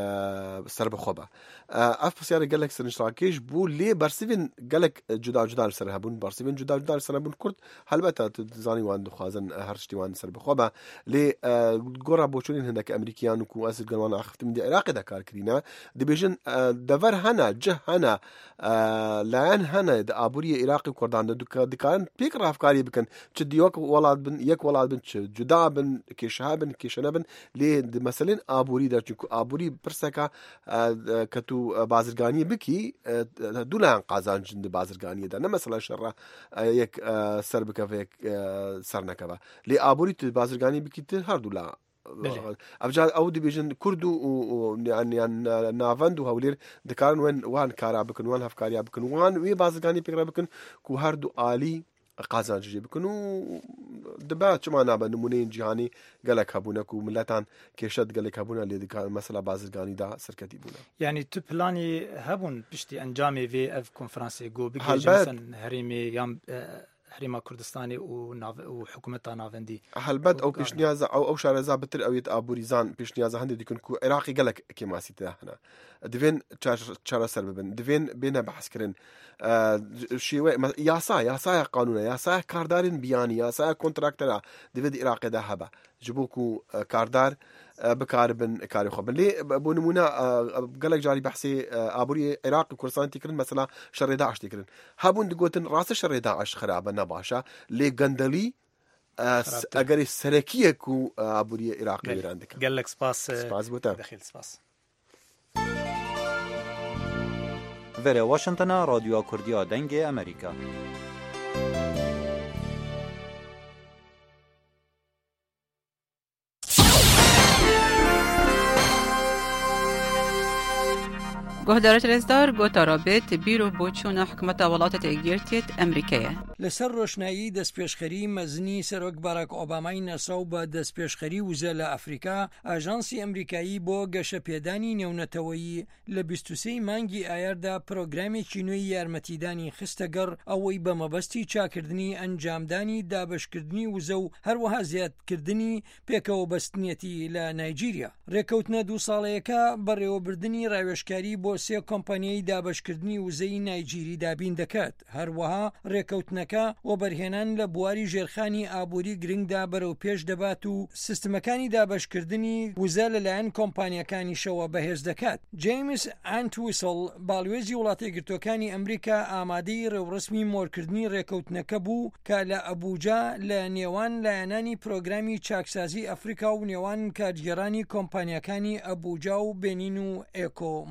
سر بخوبه اف بسیاری گلک سر اشتراکیش بو لی برسیفین گلک جدا جدا سر هبون برسیفین جدا جدا سر هبون کرد البته تزانی وان دخوازن هر شتی وان سر بخوبه لی گورا بوچونین هندک امریکیان کو اصل گوان اخت من دی عراقی دا کار کرینا دی بیژن دور هنا جه هنا لان هنا د آبوری عراقی کردان د کارن پیک رافکاری بکن چ دیوک ولاد بن یک ولاد بن جدا بن کشهابن کشنبن لی مثلا آبوری دا چ آبوری پرسکا کتو بازرگانی بکی دولان قازان جند بازرگانی دا نه مثلا شر یک سر بکه یک سر نکبه لی آبوری تو بازرگانی بکی ته هر دولا افجاد او دی بیژن کردو یعنی ناوند هولیر دکارن وان وان کارا بکن وان هفکاریا بکن وان وی بازرگانی پکرا بکن کو هر دو عالی قازان جي بكنو دبا چما نابا نمونين جهاني قالك هبونكو ملتان كيشد قالك هبونا اللي كان مثلا بازرگاني دا سركتي بونا يعني تو بلاني هبون بشتي انجامي في اف كونفرنسي جو بيجي مثلا هريمي يام هريما كردستاني وحكومة نافندي هلبد او بيشنيازا او او شارزا بتر او يت ابوريزان بيشنيازا هندي ديكون كو عراقي قالك كيما سيتا هنا دفين تشار سربن دفين بينا بحث كرن شيء ياسا ياسا قانون ياسا كاردارين بياني ياسا كونتراكترا دفيد عراقي ده هبا جبوكو كاردار بكاربن كاري خبن لي بونمونا قالك جاري بحثي ابوري عراق كردستان تكرن مثلا شر داعش تكرن هابون دقوتن راس شر داعش خرابه نباشا لي غندلي اگر السلكيه كو ابوري عراقي عندك قال لك سباس سباس بوتا دخيل سباس وره واشنطن رادیو کردیا دنگ امریکا گهدارت رزدار گوتا رابط بیرو بوچون حکومت ولایت تگیرتیت امریکیه لسر روشنایی دست پیشخری مزنی سروک باراک اوبامای نساو با دست پیشخری وزل افریقا آژانسی امریکایی با گشت پیدانی نونتوایی لبیست و سه مانگی آیر دا پروگرامی چینوی یارمتیدانی خستگر اوی با مبستی چاکردنی انجامدانی دابشکردنی وزو هر وها زیاد کردنی پیکو بستنیتی لنایجیریا ریکوتنا دو ساله که بریو بردنی روشکاری با سه کمپانی دابشکردنی وزەی نایجیری دابین دەکات هەروەها ڕێکەوتنەکە و بەرهێنان لە بواری ژێرخانی ئابووری گرنگدا بەرەو پێش دەبات و سیستمەکانی دابشکردنی وزە لەلایەن کۆمپانیەکانیشەوە بەهێز دەکات. جیمس ئانتویسل باڵوێزی وڵاتە یەکگرتووەکانی ئەمریکا ئامادەی ڕێوڕسمی مۆرکردنی ڕێکەوتنەکە بوو کە لە ئەبوجا لە نێوان لایەنانی پرۆگرامی چاکسازی ئەفریقا و نێوان کارگێڕانی کۆمپانیەکانی ئەبوجا و بێنین و ئێکۆ مۆرکرا.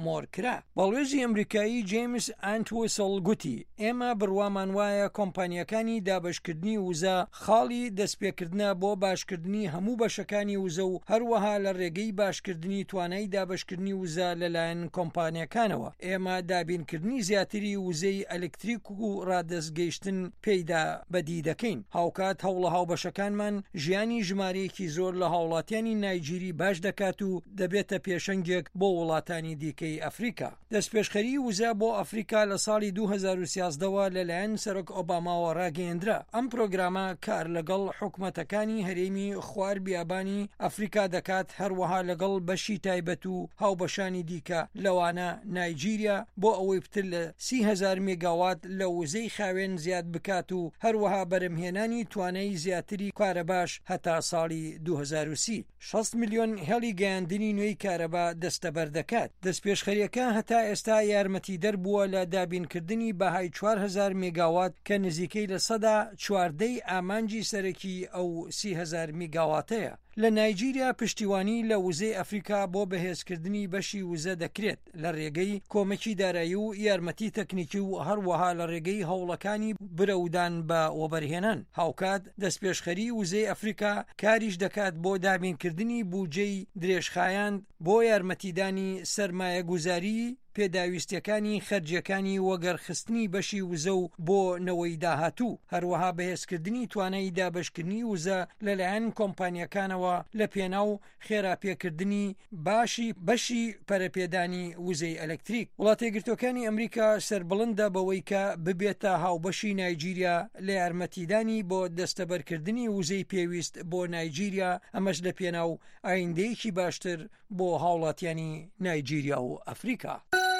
کرا. باڵێزی ئەمریکایی جیمس ئانتوسل گوتی ئێمە بڕوامان وایە کۆمپانیەکانی دابشکردنی وزە خاڵی دەستپێکردنە بۆ باشکردنی هەموو بەشەکانی وزە و هەروەها لە ڕێگەی باشکردنی توانای دابشکردنی وزە لەلایەن کۆمپانیەکانەوە. ئێمە دابینکردنی زیاتری وزەی ئەلکتریک و ڕادەستگەیشتن پێیدا بەدی دەکەین. هاوکات هەوڵە هاوبەشەکانمان ژیانی ژمارەیەکی زۆر لە هاوڵاتیانی نایجیری باش دەکات و دەبێتە پێشەنگێک بۆ وڵاتانی دیکەی ئەفریقا. دەستپێشخەری وزە بۆ ئەفریقا لە ساڵی دوو هەزار و سیازدەوە لەلایەن سەرۆک ئۆباماوە ڕاگەیەندرا. ئەم پرۆگرامە کار لەگەڵ حکومەتەکانی هەرێمی خوار بیابانی ئەفریقا دەکات، هەروەها لەگەڵ بەشی تایبەت و هاوبەشانی دیکە لەوانە نایجیریا بۆ ئەوەی پتر لە سی هەزار مێگاوات لە وزەی خاوێن زیاد بکات و هەروەها بەرهەمهێنانی توانای زیاتری کارەباش هەتا ساڵی دوو هەزار و سی. شەست میلیۆن هێڵی گەیاندنی نوێی کارەبا دەستەبەر دەکات. دەستپێشخەریەکە هەتا ئێستا یارمەتی دەربووە لە دابینکردنی بەهای چوار هەزار مێگاوات کە نزیکەی لە سەدا چواردەی ئامانجی سەرەکی ئەو سی هەزار میگاواتەیە. لە نایجیریا پشتیوانی لە وزەی ئەفریقا بۆ بەهێزکردنی بەشی وزە دەکرێت لە ڕێگەی کۆمەکی دارایی و یارمەتی تەکنیکی و هەروەها لە ڕێگەی هەوڵەکانی برەودان بە وەبەرهێنان. هاوکات دەستپێشخەری وزەی ئەفریقا کاریش دەکات بۆ دابینکردنی بوجەی درێژخایاند بۆ یارمەتیدانی سەرمایە گوزاری پێداویستیەکانی خەرجیەکانی وەگەرخستنی بەشی وزە و بۆ نەوەی داهاتوو، هەروەها بەهێزکردنی توانای دابشکردنی وزە لەلایەن کۆمپانیەکانەوە لە پێناو خێراپێکردنی باشی بەشی پەرەپێدانی وزەی ئەلکتریک. وڵاتە یەکگرتووەکانی ئەمریکا سەربڵندە بەوەی کە ببێتە هاوبەشی نایجیریا لە یارمەتیدانی بۆ دەستەبەرکردنی وزەی پێویست بۆ نایجیریا، ئەمەش لە پێناو ئایندەیەکی باشتر بۆ هاوڵاتیانی نایجیریا و ئەفریقا.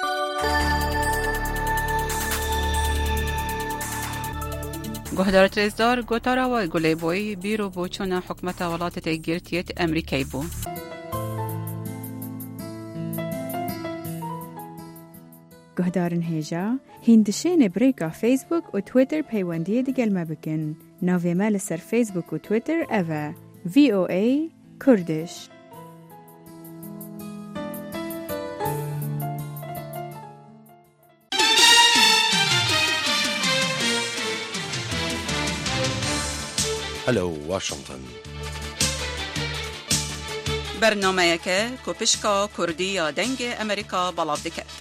گۆهدارە ترێزدار گۆتاراوای گولەی بۆی بیرۆ بۆ چۆنە حکومەتە وڵاتە تێگرتیێت ئەمریکای بوو. گۆهدارن هێژە هیندشێنێ برێکا فیسبوک و تویتر پەیوەندیە دەگەلمە بکەن. ناوێمە لەسەر فیسبوک و تویتر ئەڤە ڤی ئۆ ئەی کوردش. هلو واشنطن. برنامه‌یەکە کۆپشکا کوردی یا دەنگ ئەمریکا بەڵاو دەکات.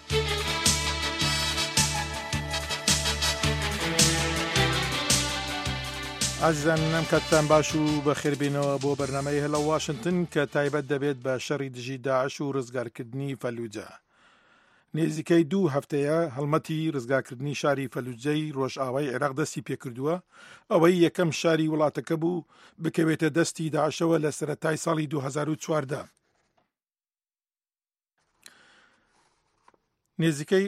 عزیزان نەم کاتتان باش و بەخێربێنەوە بۆ بەرنامەی هەلە واشنتن کە تایبەت دەبێت بە شەڕی دژی داعش و ڕزگارکردنی فەلوجە. نێزیکەی دوو هەفتەیە هەڵمەتی ڕزگارکردنی شاری فەلوجەی ڕۆژئاوای عێراق دەستی پێکردووە، ئەوەی یەکەم شاری وڵاتەکە بوو بکەوێتە دەستی داعشەوە لە سەرەتای ساڵی دوو هەزار و چواردە. نێزیکەی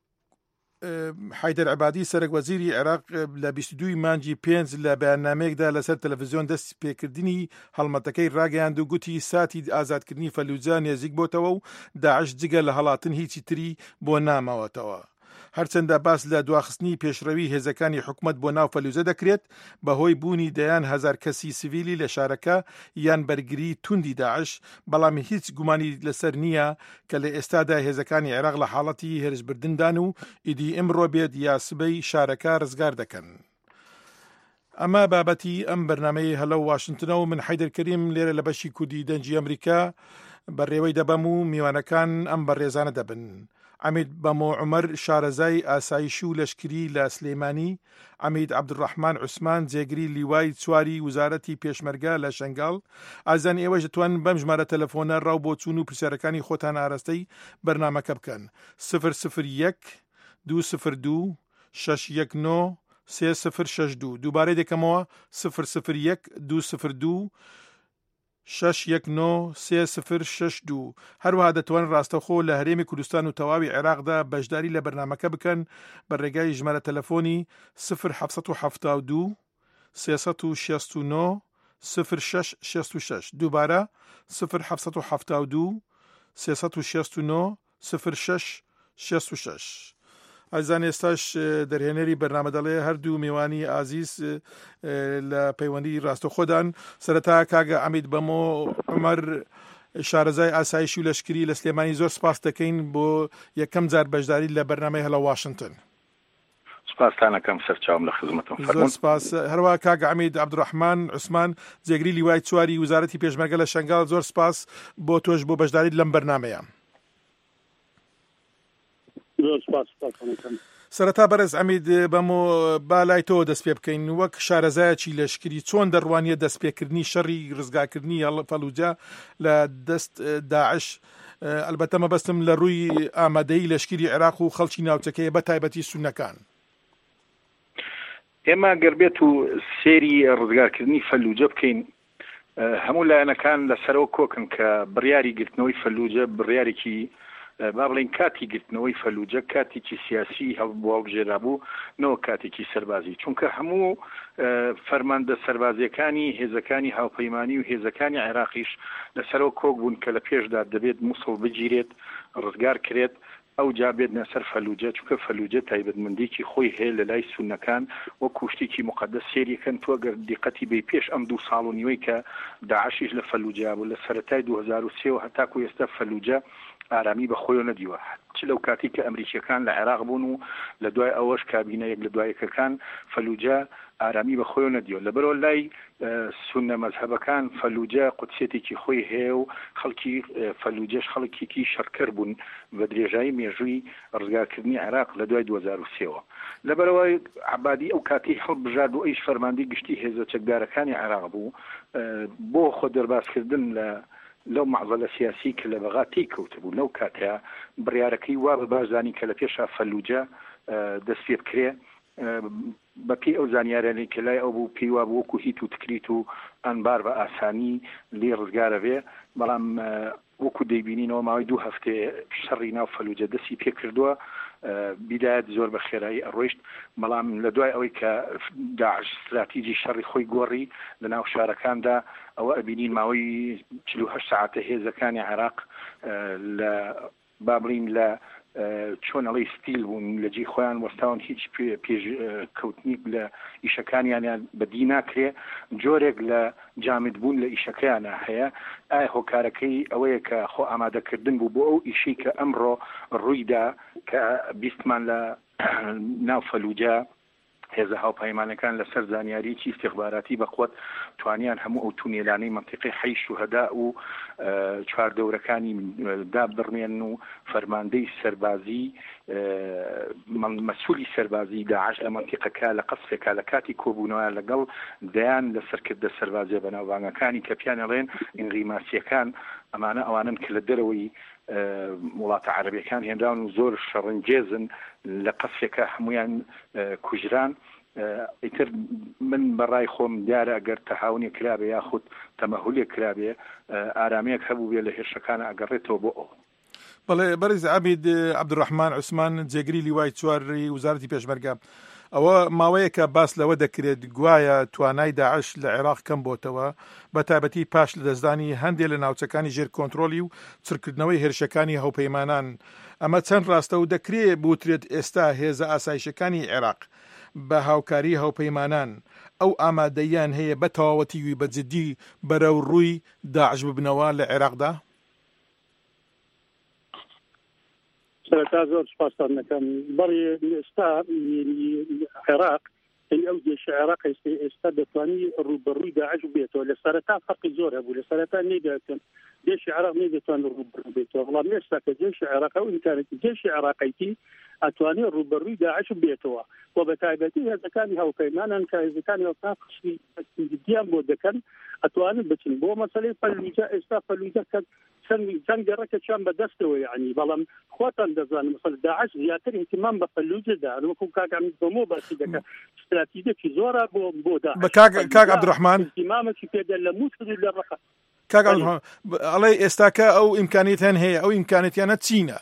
حیدەر عەبادی سەرۆکوەزیری عێراق لە بیست و دوو مانگی پێنج لە بەیاننامەیەکدا لەسەر تەلەڤیزیۆن دەستی پێکردنی هەڵمەتەکەی ڕاگەیاند و گوتی ساتی ئازادکردنی فەلوجە نێزیک بۆتەوە و داعش جگە لە هەڵاتن هیچی تری بۆ نامەوەتەوە. هەرچەندە باس لە دواخستنی پێشڕەوی هێزەکانی حکومەت بۆ ناو فەلوجە دەکرێت بەهۆی بوونی دەیان هەزار کەسی سیڤیلی لە شارەکە یان بەرگری توندی داعش، بەڵام هیچ گومانی لەسەر نییە کە لە ئێستادا هێزەکانی عێراق لە حاڵەتی هێرشبردندان و ئیدی ئیمڕۆ بێت یا سبەی شارەکە ڕزگار دەکەن. ئەمە بابەتی ئەم بەرنامەی هەلە واشنتنەوە من حیدەر کەریم لێرە لە بەشی کوردی دەنجی ئەمریکا بەڕێوەی دەبەم و میوانەکان ئەم بەڕێزانە دەبن. عەمید بەمۆ عومەر شارەزای ئاسایشی و لەشکری لە سلێمانی، عەمید عەبدوڕەحمان عوسمان جێگری لیوای چواری وزارەتی پێشمەرگە لە شەنگاڵ. ئازان ئێوەش دەتوانن بەم ژمارە تەلەفۆنە ڕاو بۆ چوون و پرسیارەکانی خۆتان ئاراستەی بەرنامەکە بکەن. سفر سفر یەک دوو سفر دوو شەش یەک نۆ سێ سفر شەش دوو. دووبارەی دەکەمەوە سفر سفر یەک دوو سفر دوو شەش یەک نۆ سێ سفر شەش دوو. هەروەها دەتوانن ڕاستەوخۆ لە هەرێمی کوردستان و تەواوی عێراقدا بەشداری لە بەرنامەکە بکەن بە ڕێگای ژمارە تەلەفۆنی سفر حەفت حەفتا و دوو سێ شەست و نۆ سفر شەش شەست و شەش. دووبارە سفر حەفت حەفتا و دوو سێ شەست و نۆ سفر شەش شەست و شەش. ئازان ئێستاش دەرهێنەری بەرنامە دەڵێ هەردوو میوانی ئازیز لە پەیوەندی ڕاستەوخۆدان. سەرەتا کاگە عەمید بەمۆ عومەر شارەزای ئاسایشی و لەشکری لە سلێمانی زۆر سپاس دەکەین بۆ یەکەم جار بەشداری لە بەرنامەی هەڵە واشنگتن. سپاسانەکەم سەرچاوم لە خزمەتم. زۆر سپاس. هەروە کاک عەمید عەبدوڕەحمان عوسمان جێگری لیوای چواری وزارەتی پێشمەرگە لە شەنگال، زۆر سپاس بۆ تۆش بۆ بەشداریت لەم بەرنامەیە. زۆر سپاس. سەرەتا بەرز عەمید بەمۆ بالای تۆ دەست پێ بکەین، وەک شارەزایەکی لەشکری چۆن دەڕوانیە دەستپێکردنی شەڕی ڕزگارکردنی فەلوجە لە دەست داعش؟ ئەلبەتە مەبەستم لە ڕووی ئامادەیی لەشکری عێراق و خەڵکی ناوچەکەیە بە تایبەتی سونەکان. ئێمە گەربێت و سێری ڕزگارکردنی فەلوجە بکەین، هەموو لایەنەکان لەسەرەوە کۆکن کە بڕیاری گرتنەوەی فەلوجە بڕیارێکی با بڵین کاتی گرتنەوەی فەلوجە کاتێکی سیاسی هەڵبژێرا بوو نەوە کاتێکی سەربازی، چونکە هەموو فەرماندە سەربازیەکانی هێزەکانی هاوپەیمانی و هێزەکانی عێراقیش لەسەرەوە کۆک بوون کە لە پێشدا دەبێت مووسڵ بگیرێت ڕزگار کرێت ئەو جا بێت نەسەر فەلوجە، چونکە فەلوجە تایبەتمەندێکی خۆی هەیە لە لای سونەکان وەکو شتێکی مقەدەس سێریەکەن. تۆ گەر دیقەتی بێ پێش ئەم دوو ساڵ و نیوەی کە داعشیش لە فەلوجە بوو لە سەرەتای دوو هەزار و سێ و هەتاکو ئێستا فەلوجە ئارامی بە خۆیەوە نەدیوە، چ لەو کاتی کە ئەمریکیەکان لە عێراق بوون و لە دوای ئەوەش کابینەیەک لە دوایەکەکان فەلوجە ئارامی بە خۆیەوە نەدیوە. لەبەرەوە لای سونە مەذهەبەکان فەلوجە قودسێتێکی خۆی هەیە و خەڵکی فەلوجەش خەڵکێکی شەڕکەر بوون بە درێژایی مێژووی ڕزگارکردنی عێراق لە دوای دوو هەزار و سێەوە. لەبەرەوە عەبادی ئەو کاتی هەڵبژارد و ئەیش فەرماندەی گشتی هێزە چەکدارەکانی عێراق بوو بۆ خۆ دەرباسکردن لە لەو معزەلە سیاسی کە لە بەغا تێککەوت بوو. لەو کاتەیە بڕیارەکەی وا بە باشزانی کە لە پێشا فەلوجە دەست پێ بکرێ بە پێی ئەو زانیارانی کە لای ئەو بوو پێی وا بوو وەکو هیت و تکریت و ئەنبار بە ئاسانی لێ ڕزگارە بێ، بەڵام وەکو دەیبینینەوە ماوەی دوو هەفتێ شەڕی ناو فەلوجە دەستی پێ کردووە، بیدایەت زۆر بە خێرایی ئەڕۆیشت، بەڵام لە دوای ئەوەی کە داعش استراتیجی شەڕی خۆی گۆڕی لە ناو شارەکاندا ئەوە ئەبینین ماوەی چل و هەشت ساعتە هێزەکانی عێراق لە با بڵین لە چۆن ئەڵەی ستیل بوون لە جێی خۆیان وەستاون هیچ پێش کەوتنی لە ئیشەکانیان بەدی ناکرێ، جۆرێک لە جامد بوون لە ئیشەکەیانە هەیە. ئایا هۆکارەکەی ئەوەیە کە خۆ ئامادەکردن بوو بۆ ئەو ئیشەی کە ئەمڕۆ ڕوویدا کە بیستمان لە ناو فەلوجە هێزە هاوپەیمانەکان لەسەر زانیاریی استیخباراتی بەقوت توانیان هەموو ئەو تونێلانەی منطقەی حی شوهەدا و چواردەورەکانی دابڕنێن و فەرماندەی سەربازی مەسئولی سەربازی داعش ئە منطقەکە لە قەسفێکا لە کاتی کۆبوونەوە لەگەڵ دەیان لە سەرکردە سەربازیە بەناوبانگەکانی کە پیانەڵێن ئینغیماسیەکان ئەمانە ئەوانن کە لە دەرەوەی وڵاتە عەرەبیەکان هێنراون و زۆر شەڕنجێزن لە قەسفێکە هەمویان کوژران. ئیتر من بەڕای خۆم دیارە ئەگەر تەهاونێ کرابێ یاخود تەمەهولێ کرابێ ئارامەیەک هەبوو بێ لە هێرشەکانە ئەگەڕێتەوە بۆ ئەو. بەڵێ بەرز عەبید عەبدوڕەحمان عوسمان جێگری لیوای چواری وزارەتی پێشمەرگە، ئەوە ماوەیەکە باس لەوە دەکرێت گوایە توانای داعش لە عێراق کەم بۆتەوە بە تایبەتی پاش لە دەستدانی هەندێک لە ناوچەکانی ژێر کۆنتڕۆلی و چرکردنەوەی هێرشەکانی هەوپەیمانان. ئەمە چەند ڕاستە و دەکرێت بوترێت ئێستا هێزە ئاسایشەکانی عێراق بە هاوکاری هەوپەیمانان ئەو ئامادەیان هەیە بە تەواوەتی وی بەجددی بەرەو ڕووی داعش ببنەوە لە عێراقدا؟ سەرەتا زۆر سپاسان دەکەم. بەڵێ ئێستا عێراق ئەو جێشە عێراق ئێستا دەتوانی ڕوبەڕووی داعش بێتەوە. لە سەرەتا فەرقی زۆر هەبوو، لە سەرەتا نەیدەکەن جێشی عێراق نەیدەتوانێت ڕوبەڕوو بێتەوە، بەڵام ئێستا کە جێشی عێراق ئەو ئیمکانێتی جێشی عێراقیتی ئەتوانێت ڕوبەڕووی داعش بێتەوە و بە تایبەتی هێزەکانی هاوپەیمانان کە هێزەکانی هاوپەیمان قسمیان بۆ دەکەن ئەتوانن بچن بۆ مەسەلەی فەلوجە. ئێستا فەلوجە کە چەند گەڕەکە چیان بەدەستەوە، یعنی بەڵام خۆتان دەزانن مەسەل داعش زیاتر اهتمام بە فەلوجەدا وەکو کاک عەمید بەمۆ باسی دەکە استراتیجێکی زۆرە بۆ بۆ داعش. بە کاک عەبدوڕەحمان اهتمامێکی پێدا لە مووسڵ و لە ڕەقە. کاک عەبدوڕەحمان ئەڵێ ئێستاکە ئەو ئیمکانیەتیان هەیە، ئەو ئیمکانیەتیانە چینە؟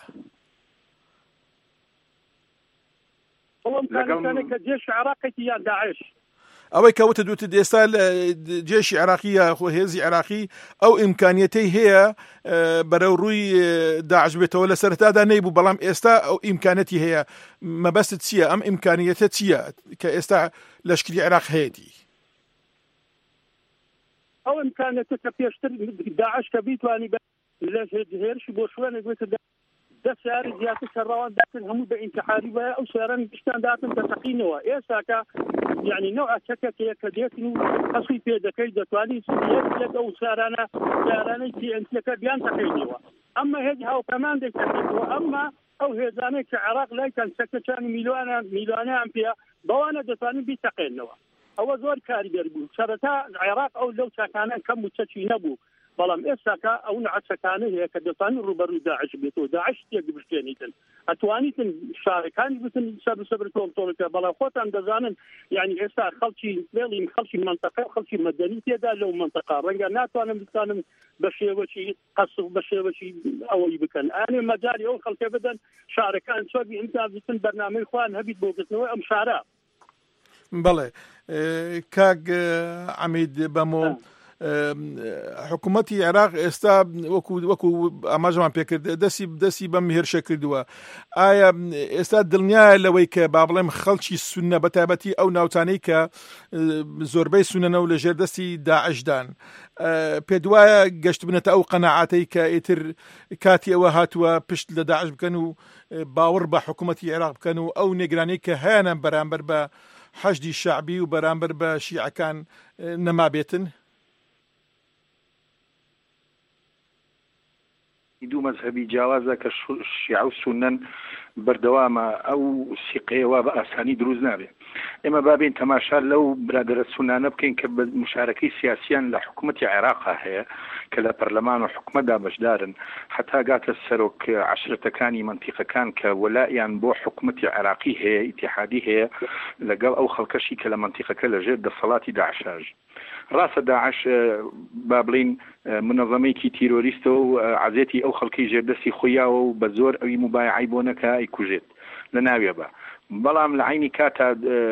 ئەوەمکانەکە جێش عێراقێتی یان داعش ئەوەی کەوتە دوتە ئێستا جێشی عێراقی خۆ هێزی عێراقی ئەو ئیمکانیەتەی هەیە بەرەو ڕووی داعش بێتەوە لە سەرەتادا نەیبوو، بەڵام ئێستا ئەو ئیمکانەتی هەیە. مەبەستت چییە؟ ئەم ئیمکانیەتە چییە کە ئێستا لەشکری عێراق هەیەی؟ ئەو ئیمکانیەتە کە پێشتر داعش کە بیتوانی لە هێرشی بۆ شوێنێک بێتە دە سیاری زیاتر سەرڕاوان داتن هەموو بە ئینتحاری بە ئەو سیاران گشتان داتن دەتەقینەوە ئێستاکە یعنی نەوع چەکێک کە دێتن و هەسووی پێ دەکەی دەتوانیت یەک ئەو سیارانە سیارانەی تی ئەن تیەکە بیان تەقینەوە ئەمە هێز هاوپەماندێک دەکەیتەوە ئەمما ئەو هێزانەی کە عێراق لایکان چەکەچانی میلیۆنە میلیۆنەیان پێ بەوانە دەتوانین بیتەقێنەوە ئەوە زۆر کاریگەر بوو سەرەتا عێراق ئەو لەو چاکانە کەم و چەکی نەبوو بەڵام ئێستاکە ئەو نەعەچەکانە هەیە کە دەتوانین ڕوبەڕووی داعش بێتەوە داعش تێک بشکێنیتن ئەتوانیتن شارەکانی بتن سەبر سەبر کۆنتڕۆلەکە بەڵام خۆتان دەزانن یعنی ئێستا خەڵکی فێڵی خەڵکی منتەقە خەڵکی مەدەنی تێدا لەو منتەقا ڕەنگە ناتوانم بتانم بە شێوەی قەسڵ بە شێوەی ئەوەی بکەن ئانێ مەجای ئەو خەڵکە بدەن شارەکان چۆبی ئیمکان بتن بەرنامەی خوان هەبیت بۆ گرتنەوەی ئەم شارە. بەڵێ کاک عەمید بەمۆ حکوومەتی عێراق ئێستا وەکو وەکو ئاماژەمان پێکرد دەستی دەستی بەم هێرشە کردووە ئایا ئێستا دڵنیایە لەوەی کە با بڵێم خەڵکی سونە بەتایبەتی ئەو ناوچانەی کە زۆربەی سونەنە و لەژێر دەستی داعشدان پێ دوایە گەشت بنێتە ئەو قەنەعاتەی کە ئیتر کاتی ئەوە هاتووە پشت لە داعش بکەن و باوەڕ بە حکوومەتی عێراق بکەن و ئەو نێگرانەی کە هەیەە بەرامبەر بە حەشدی شعبی و بەرامبەر بە شیعەکان نەمابێتن؟ دوو مەذهبی جیاوازە کە شیعە و سونەن بەردەوامە ئەو سیقەیەوە بە ئاسانی دروست نابێت. ئێمە بابین تەماشا لەو برادرە سونانە بکەین کە بە مشارەکەی سیاسیان لە حکوومەتی عێراقا هەیە کە لە پەرلەمان و حکوومەتدا بەشدارن حتا گاتە سەرۆک عەشرەتەکانی مەنتیقەکان کە وەلایان بۆ حکوومەتی عێراقی هەیە ئیتیحادی هەیە لەگەڵ ئەو خەڵکەشی کە لە مەنتیقەکە لەژێر دەسەڵاتی داعشاژ. ڕاستە داعش با بڵین منەظەمەیەکی تیرۆریستە و عەزێتی ئەو خەڵکی ژێردەستی خۆیاوە و بە زۆر ئەوی موبایعی بۆ نەکە ئەیکوژێت لە ناوێ بە بەڵام لە عینی کاتا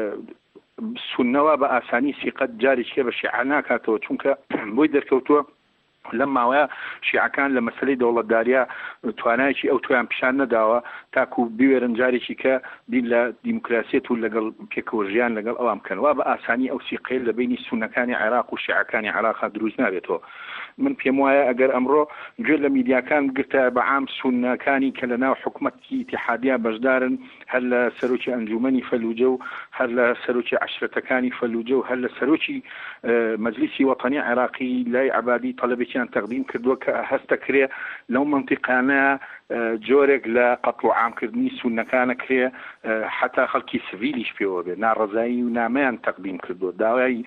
سونەوە بە ئاسانی سیقەت جارێکێ بە شیعە ناکاتەوە چونکە بۆی دەرکەوتووە لەم ماوەیە شیعەکان لە مەسەلەی دەوڵەتداریە توانایەکی ئەو تۆیان پیشان نەداوە تاکو بوێرن جارێکی کە بین لە دیموکراسیەت و لەگەڵ پێکەوەژیان لەگەڵ ئەوام بکەن وا بە ئاسانی ئەو سیقەیە لە بینی سونەکانی عێراق و شیعەکانی عێراق دروست نابێتەوە. من پێم وایە ئەگەر ئەمڕۆ گوێ لە میدیاکان گرتە بە عام سونەکانی کە لە ناو حکوومەتی ئیتیحادیە بەشدارن هەر لە سەرۆکی ئەنجومەنی فەلوجە و هەر لە سەرۆکی عەشرەتەکانی فەلوجە و هەر لە سەرۆکی مەجلیسی وەتانی عێراقی لای عەبادی تەڵەبێکیان تەقدیم کردووە کە هەستە کرێ لەو منتیقانە جۆرێک لە قەتڵ و عامکردنی سونەکانە کرێ حتا خەڵکی سڤیلیش پێوە بێ ناڕەزایی و نامەیان تەقدیم کردووە داوای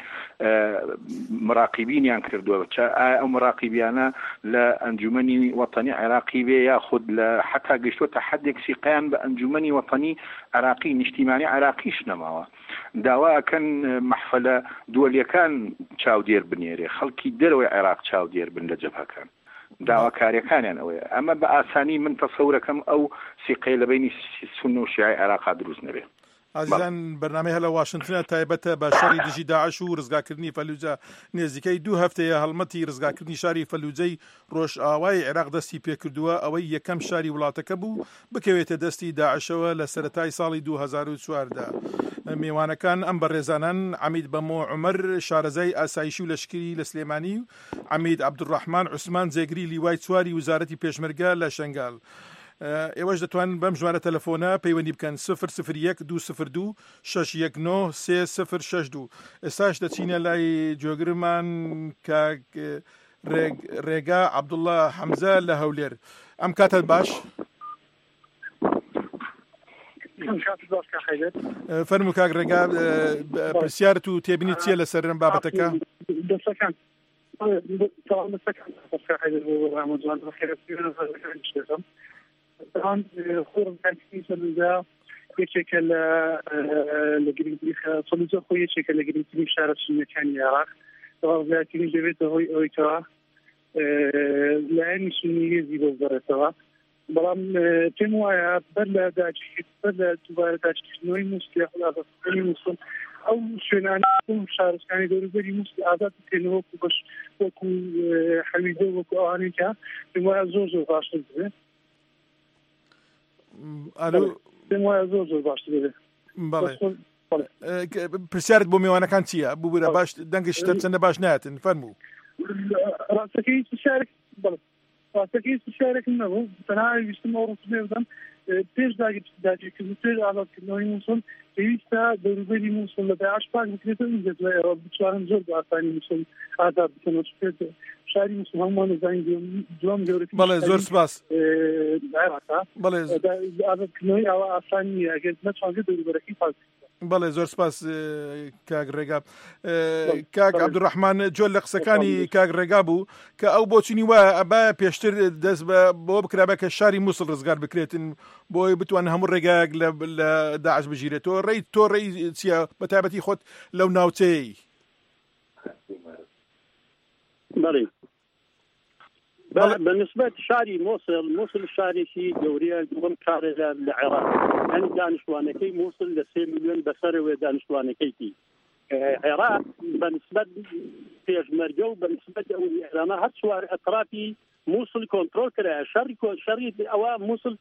مراقبینیان کردووە ئەو مراقبیانە لە ئەنجومەنی وەتانی عێراقی بێ یاخود لە حتا گەشتوتە حدێک سیقیان بە ئەنجومەنی وەتانی عێراقی نیشتیمانی عێراقیش نەماوە داواکەن مەحفەلە دووەلیەکان چاودێر بنێرێ خەڵکی دەرەوەی عێراق چاودێر بن لە جەبهەکان داواکاریەکانیان ئەوەیە ئەمە بە ئاسانی من تەسەورەکەم ئەو سیقەی لە بینی سونە و شیعەی عێراق دروست نەبێت. ئازیزان بەرنامەی هەلە واشنتنە تایبەتە بە شاری دژی داعش و ڕزگاکردنی فەلوجە نێزیکەی دوو هەفتەیە هەڵمەتی ڕزگاکردنی شاری فەلوجەی ڕۆژئاوای عێراق دەستی پێکردووە ئەوەی یەکەم شاری وڵاتەکە بوو بکەوێتە دەستی داعشەوە لە سەرەتای ساڵی دوو هەزار و چواردە. میوانەکان ئەم بەڕێزانان عەمید بەمۆ عومەر شارەزای ئاسایشی و لەشکری لە سلێمانی و عەمید عەبدوڕەحمان عوسمان جێگری لیوای چواری وزارەتی پێشمەرگە لە شەنگال. ئێوەش دەتوانن بەم ژمارە تەلەفۆنە پەیوەندی بکەن سفر سفر یەک دوو سفر دوو شەش یەک نۆ سێ سفر شەش دوو. ئێستاش دەچینە لای جۆگرمان کە ڕێگا عەبدوڵڵا حەمزە لە هەولێر. ئەم کاتت باش؟ فەرموو کاک ڕێگا پرسیارت و تێبینی چییە لەسەر ئەم بابەتەکە؟ یەکێکە لە فەلوجە خۆ یەکێکە لە گرنگترین شارە سونیەکانی عێراق زیاترین دەبێتە هۆی ئەوەیەوە لایەنی سونی هێزی بۆ بەڕێتەوە بەڵام پێم وایە بەر لە بەر لە دووبارە داگیرکردنەوەی موسڵی ئازادکردنی موسڵ ئەو شوێنانە شارستانی دەوروبەری موسڵی ئازاد بکەنەوە وەکو بەش وەکو حەویدە وەکو ئەوانەی کە پێم وایە زۆر زۆر باشتر بێت. پێم وایە زۆر زۆر باشتر بێت. پرسیارت بۆ میوانەکان چییە؟ ببوورە باش دەنگشتە چەندە باش نایەتن فەرموو. ڕاستەکەی پرسیارێک واسەکەی شارێکم نەبوو تەنها ویستم ئەو ڕستمێ بدەم پێش داگیرکردن پێش ئازادکردنەوەی مووسڵ پێویستە دەوروبەری مووسڵ لە داعش پاک بکرێتەوە ئینجا دوای ئەوە بتوانن زۆر بە ئاسانی مووسڵ ئازاد بکەنەوە چکرێت شاری مووسڵ هەمومان دەزانین دوام گەورەی بەڵێ زۆر سپاس عێراقا بەڵێ ئازادکردنەوەی ئەوە ئاسان نییە ئەگەر نەتوانرێت دەوروبەرەکەی پاک بەڵێ زۆر سپاس کاک ڕێگا کاک عەبدوڕەحمان جۆل لە قسەکانی کاک ڕێگا بوو کە ئەو بۆچینی وایە ئەبا پێشتر دەست بۆ بکرابە کە شاری مووسڵ ڕزگار بکرێتن بۆی بتوان هەموو ڕێگایەک لە داعش بژیرێتەوە ڕێی تۆ ڕێی چییە بە تایبەتی خۆت لەو ناوچەی بەڵێ بالنسبة شاري موصل موصل شاري شي جوريا دوم كارجا العراق يعني دانشوانكي موصل لسي مليون بسر ودانشوانكي عراق بالنسبة في مرجو بالنسبة أنا هاد سوار أطرافي موصل كنترول كرا شري شري أو موصل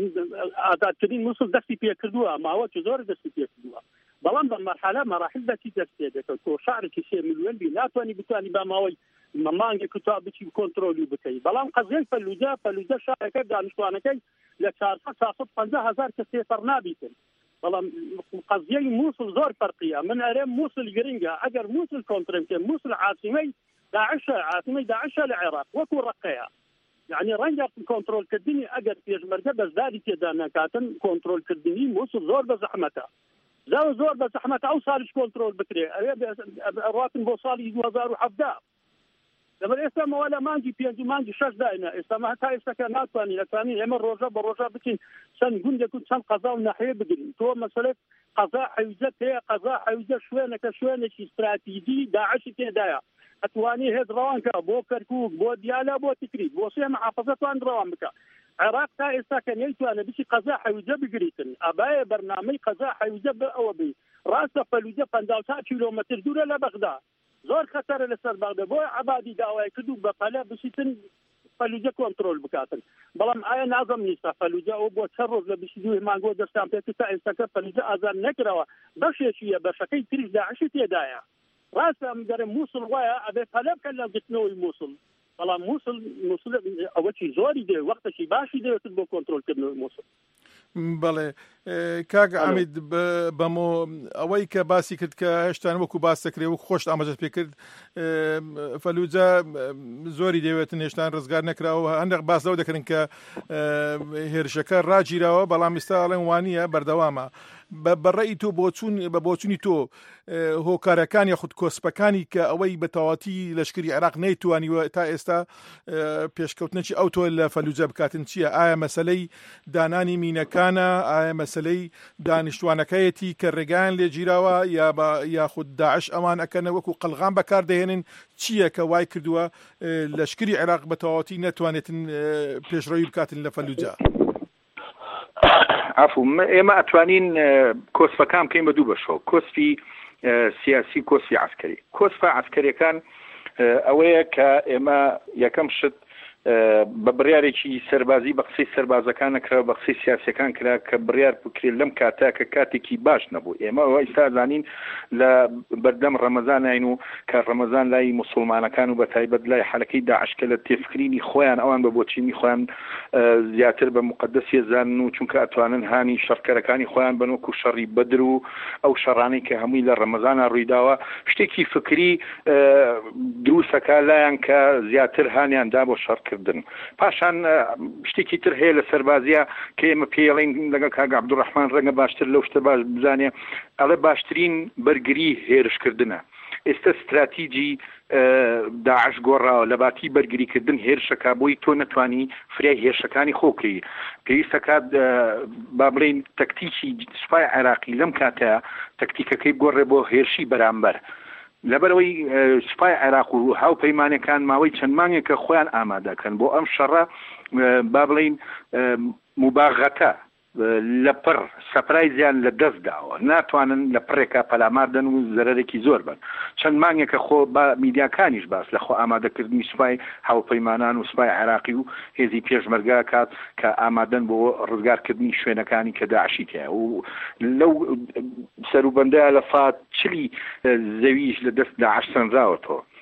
أعداد كدين موصل دستي فيها كردوها ما هو جزور دستي فيها كردوها بلان بمرحلة مراحل ذاتي دستي دكتور شعرك سي مليون بيناتواني بتواني بماوي مانگی کتابی کنترلی بکەی بەڵام قەزیای فەلوجە فەلوجە شارەکە دانیشتوانەکەی لە چارسەد چارسەد و پەنجا هەزار کەس تێپەڕ نابیتن بەڵام قەزیای مووسڵ زۆر فەرقیە من ئەرێم مووسڵ گرنگە ئەگەر مووسڵ کۆنترۆل بکەن مووسڵ عاسیمەی داعشە عاسیمەی داعشە لە عێراق وەکو ڕەقەیە یعنی ڕەنگە کۆنترۆلکردنی ئەگەر پێشمەرگە بەشداری تێدا نەکاتن کۆنترۆلکردنی مووسڵ زۆر بە زەحمەتە زۆر زۆر بە زەحمەتە ئەو ساڵیش کۆنترۆل بکرێ ئەوێ ڕاتن بۆ ساڵی دوو هەزار و حەڤدە لەبەر ئێستا مەوەلا مانگی پێنج و مانگی شەش داینە ئێستا هەتا ئێستاکە ناتوانین نەتوانین ئێمە ڕۆژە بە ڕۆژە بچین چەند گوندێک و چەند قەزا و ناحەیە بگرین تۆ مەسەلەت قەزا حەویجە پێ قەزا حەویجە شوێنەکە شوێنێکی استراتیجی داعشی تێدایە ئەتوانی هێز ڕەوانکە بۆ کەرکووک بۆ دیالە بۆ تکریت بۆ سێ محافەزەتوان ڕەوان بکە عێراق تا ئێستا کە نەیتوانە بچی قەزا حەویجە بگریتن ئەبایە بەرنامەی قەزا حەویجە بە ئەوە بی ڕاستە فەلوجە پەنجا و چوار کیلۆمەتر دوورە لە بەغدا زۆر خەتەرە لەسەر بەغدە بۆ عەبادی داوای کرد و بە پەلە بچیتن فەلوجە کۆنترۆل بکاتن بەڵام ئایا نازەم نیستە فەلوجە ئەو بۆ چەند ڕۆژ لە بیست و دوو مانگۆ دەستان پێێت تا ئێستاکە فەلوجە ئازاد نەکراوە بەشێکیە بەشەکەی تریش داعشی تێدایە ڕاستە ئەم گەرە مووسڵ وایە ئەبێ پەلە بکەن لە گرتنەوەی مووسڵ بەڵام مووسڵ مووسڵ ئەوەی زۆری دێ وەختێکی باشی دەوێت بۆ کۆنترۆلکردنەوەی مووسڵ بەڵێ کاک ئامید بەمۆ ئەوەی کە باسی کرد کە هێشتان وەکو باس دەکرێ وەکو خۆش ئاماژەت پێ کرد فەلوجە زۆری دەوێتن هێشتان ڕزگار نەکراوە هەندێک باس لەوە دەکردن کە هێرشەکە ڕاگیراوە بەڵام ئێستا ئەڵێن وانە بەردەوامە بەڕێی تۆ بۆچوون بە بۆچوونی تۆ هۆکارەکان یاخود کۆسپەکانی کە ئەوەی بە تەواتی لەشکری عێراق نەیتوانیوە تا ئێستا پێشکەوتنەی ئەو تۆ لە فەلوجە بکاتن چییە؟ ئایا مەسەلەی دانانی مینەکانە؟ ئایا مەسەلەی دانیشتوانەکەیەتی کە ڕێگایان لێ گیراوە یا یاخود داعش ئەمان ئەکەنە وەکو قەلغان بەکاردەهێنن چییە کە وای کردووە لەشکری عێراق بە تەواتی نەتوانێتن پێشڕەوی بکاتن لە فەلوجە؟ عفو ئێمە ئەتوانین کۆسفەکان بکەین بە دوو بەشەوە کۆسفی سیاسی کۆسفی عسکەری کۆسفە عسکەریەکان ئەوەیە کە ئێمە یەکەم شت بە بڕیارێکی سەربازی بە قسەی سەربازەکان نەکرا بە قسەی سیاسەکان کرا کە بڕیار بکرێت لەم کاتا کە کاتێکی باش نەبوو ئێمە ئێستا زانین لە بەردەم ڕەمەزانین و کە ڕەمەزان لای موسڵمانەکان و بە تایبەت لای حەلەکەی داعشکە لە تێفکرینی خۆیان ئەوان بە بۆچینی خۆیان زیاتر بە مقدسیە زانن و چونکە ئەتوانن هانی شەڕکەرەکانی خۆیان بنوەکو شەڕی بەدر و ئەو شەڕانەی کە هەمووی لە ڕەمەزانە ڕوویداوە شتێکی فکری دروستەکە لایەن کە زیاتر هانیاندا بۆ شەڕکردن پاشان شتێکی تر هەیە لە سەربازیە کە ئێمە پێڵین لەگەڵ کاک عەبدوڕەحمان ڕەنگە باشتر لەو شتە باش بزانێ ئەڵێ باشترین بەرگری هێرشکردنە ئێستا استراتیجی داعش گۆڕاوە لە باتی بەرگریکردن هێرشەکە بۆی تۆ نەتوانی فریای هێرشەکانی خۆکەی پێویستە کات با بڵێن تەکتیکی سوپای عێراقی لەم کاتەیە تەکتیکەکەی گۆڕێ بۆ هێرشی بەرامبەر لەبەرەوەی سوپای عێراق و هاوپەیمانەکان ماوەی چەند مانگێکە خۆیان ئامادەکەن بۆ ئەم شەڕە با بڵێن موباغەتە لەپڕ سەپرایزیان لە دەست داوە ناتوانن لە پڕێکا پەلاماردن و زەرەرێکی زۆر بن چەند مانگێکە خۆ بە میدیاکانیش باس لە خۆ ئامادەکردنی سوپای هاوپەیمانان و سوپای عێراقی و هێزی پێشمەرگا کات کە ئامادەن بۆ ڕزگارکردنی شوێنەکانی کە داعشی تێ و لەو سەروبەندەیە لە فات چلی زەویش لە دەست داعش سەنراوەتەوە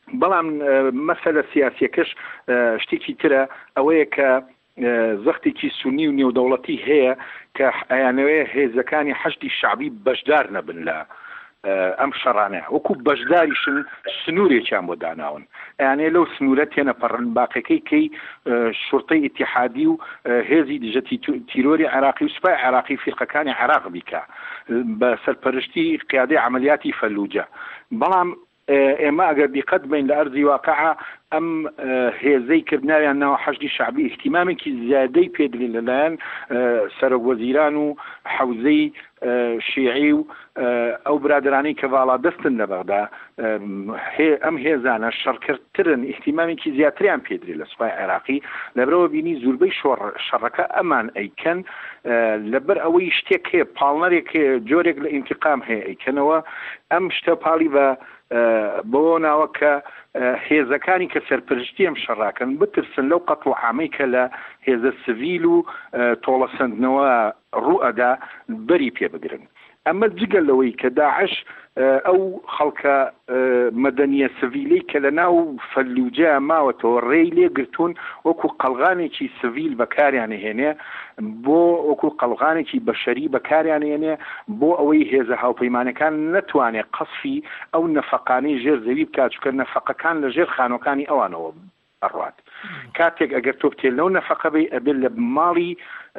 بەڵام مەسەلە سیاسیەکەش شتێکی ترە ئەوەیە کە زەختێکی سونی و نێودەوڵەتی هەیە کە ئەیانەوەی هێزەکانی حەشدی شعبی بەشدار نەبن لە ئەم شەڕانە وەکو بەشداریشن سنوورێکیان بۆ داناون ئەیانەیە لەو سنوورە تێنە پەڕن باقەکەی کەی شورتەی ئیتیحادی و هێزی دژەتی تیرۆری عێراقی و سوپای عێراقی فیرقەکانی عێراق بیکە بە سەرپەرشتی قیادەی عملیاتی فەلوجە. بەڵام ئێمە ئەگەر دیقەت بین لە ئەرزی واقعە ئەم هێزەی کردناویان ناوە حەشدی شعبی احتیمامێکی زیادەی پێدرێت لەلایەن سەرۆکوەزیران و حەوزەی شیعی و ئەو برادرانەی کە ڤاڵا دەستن لە بەغدا ئەم هێزانە شەڕکردترن احتیمامێکی زیاتریان پێدرێت لە سوپای عێراقی لەبەرەوە بینی زوربەی شەڕەکە ئەمان ئەیکەن لەبەر ئەوەی شتێک هەیە پاڵنەرێک جۆرێک لە ئینتقام هەیە ئەیکەنەوە ئەم شتە پاڵی بە بۆ ناوە کە هێزەکانی کە سەرپەرشتی ئەم شەڕاکەن بترسن لەو قەت و عامەی کە لە هێزە سڤیل و تۆڵە سندنەوە ڕوئەدا بەری پێ بگرن. ئەمە جگە لەوەی کە داعش ئەو خەڵکە مەدەنیە سڤیلەی کە لە ناو فەلوجە ماوەتەوە ڕێی لێگرتوون وەکو قەڵغانێکی سڤیل بەکاریان هێنێ بۆ وەکو قەڵغانێکی بەشەری بەکاریان هێنێ بۆ ئەوەی هێزە هاوپەیمانەکان نەتوانێت قەسفی ئەو نەفەقانەی ژێر زەوی بکات چونکە نەفەقەکان لە ژێر خانۆکانی ئەوانەوە ئەڕوات. کاتێک ئەگەر تۆ بتێ لەو نەفەقە بێ ئەبێت لە ماڵی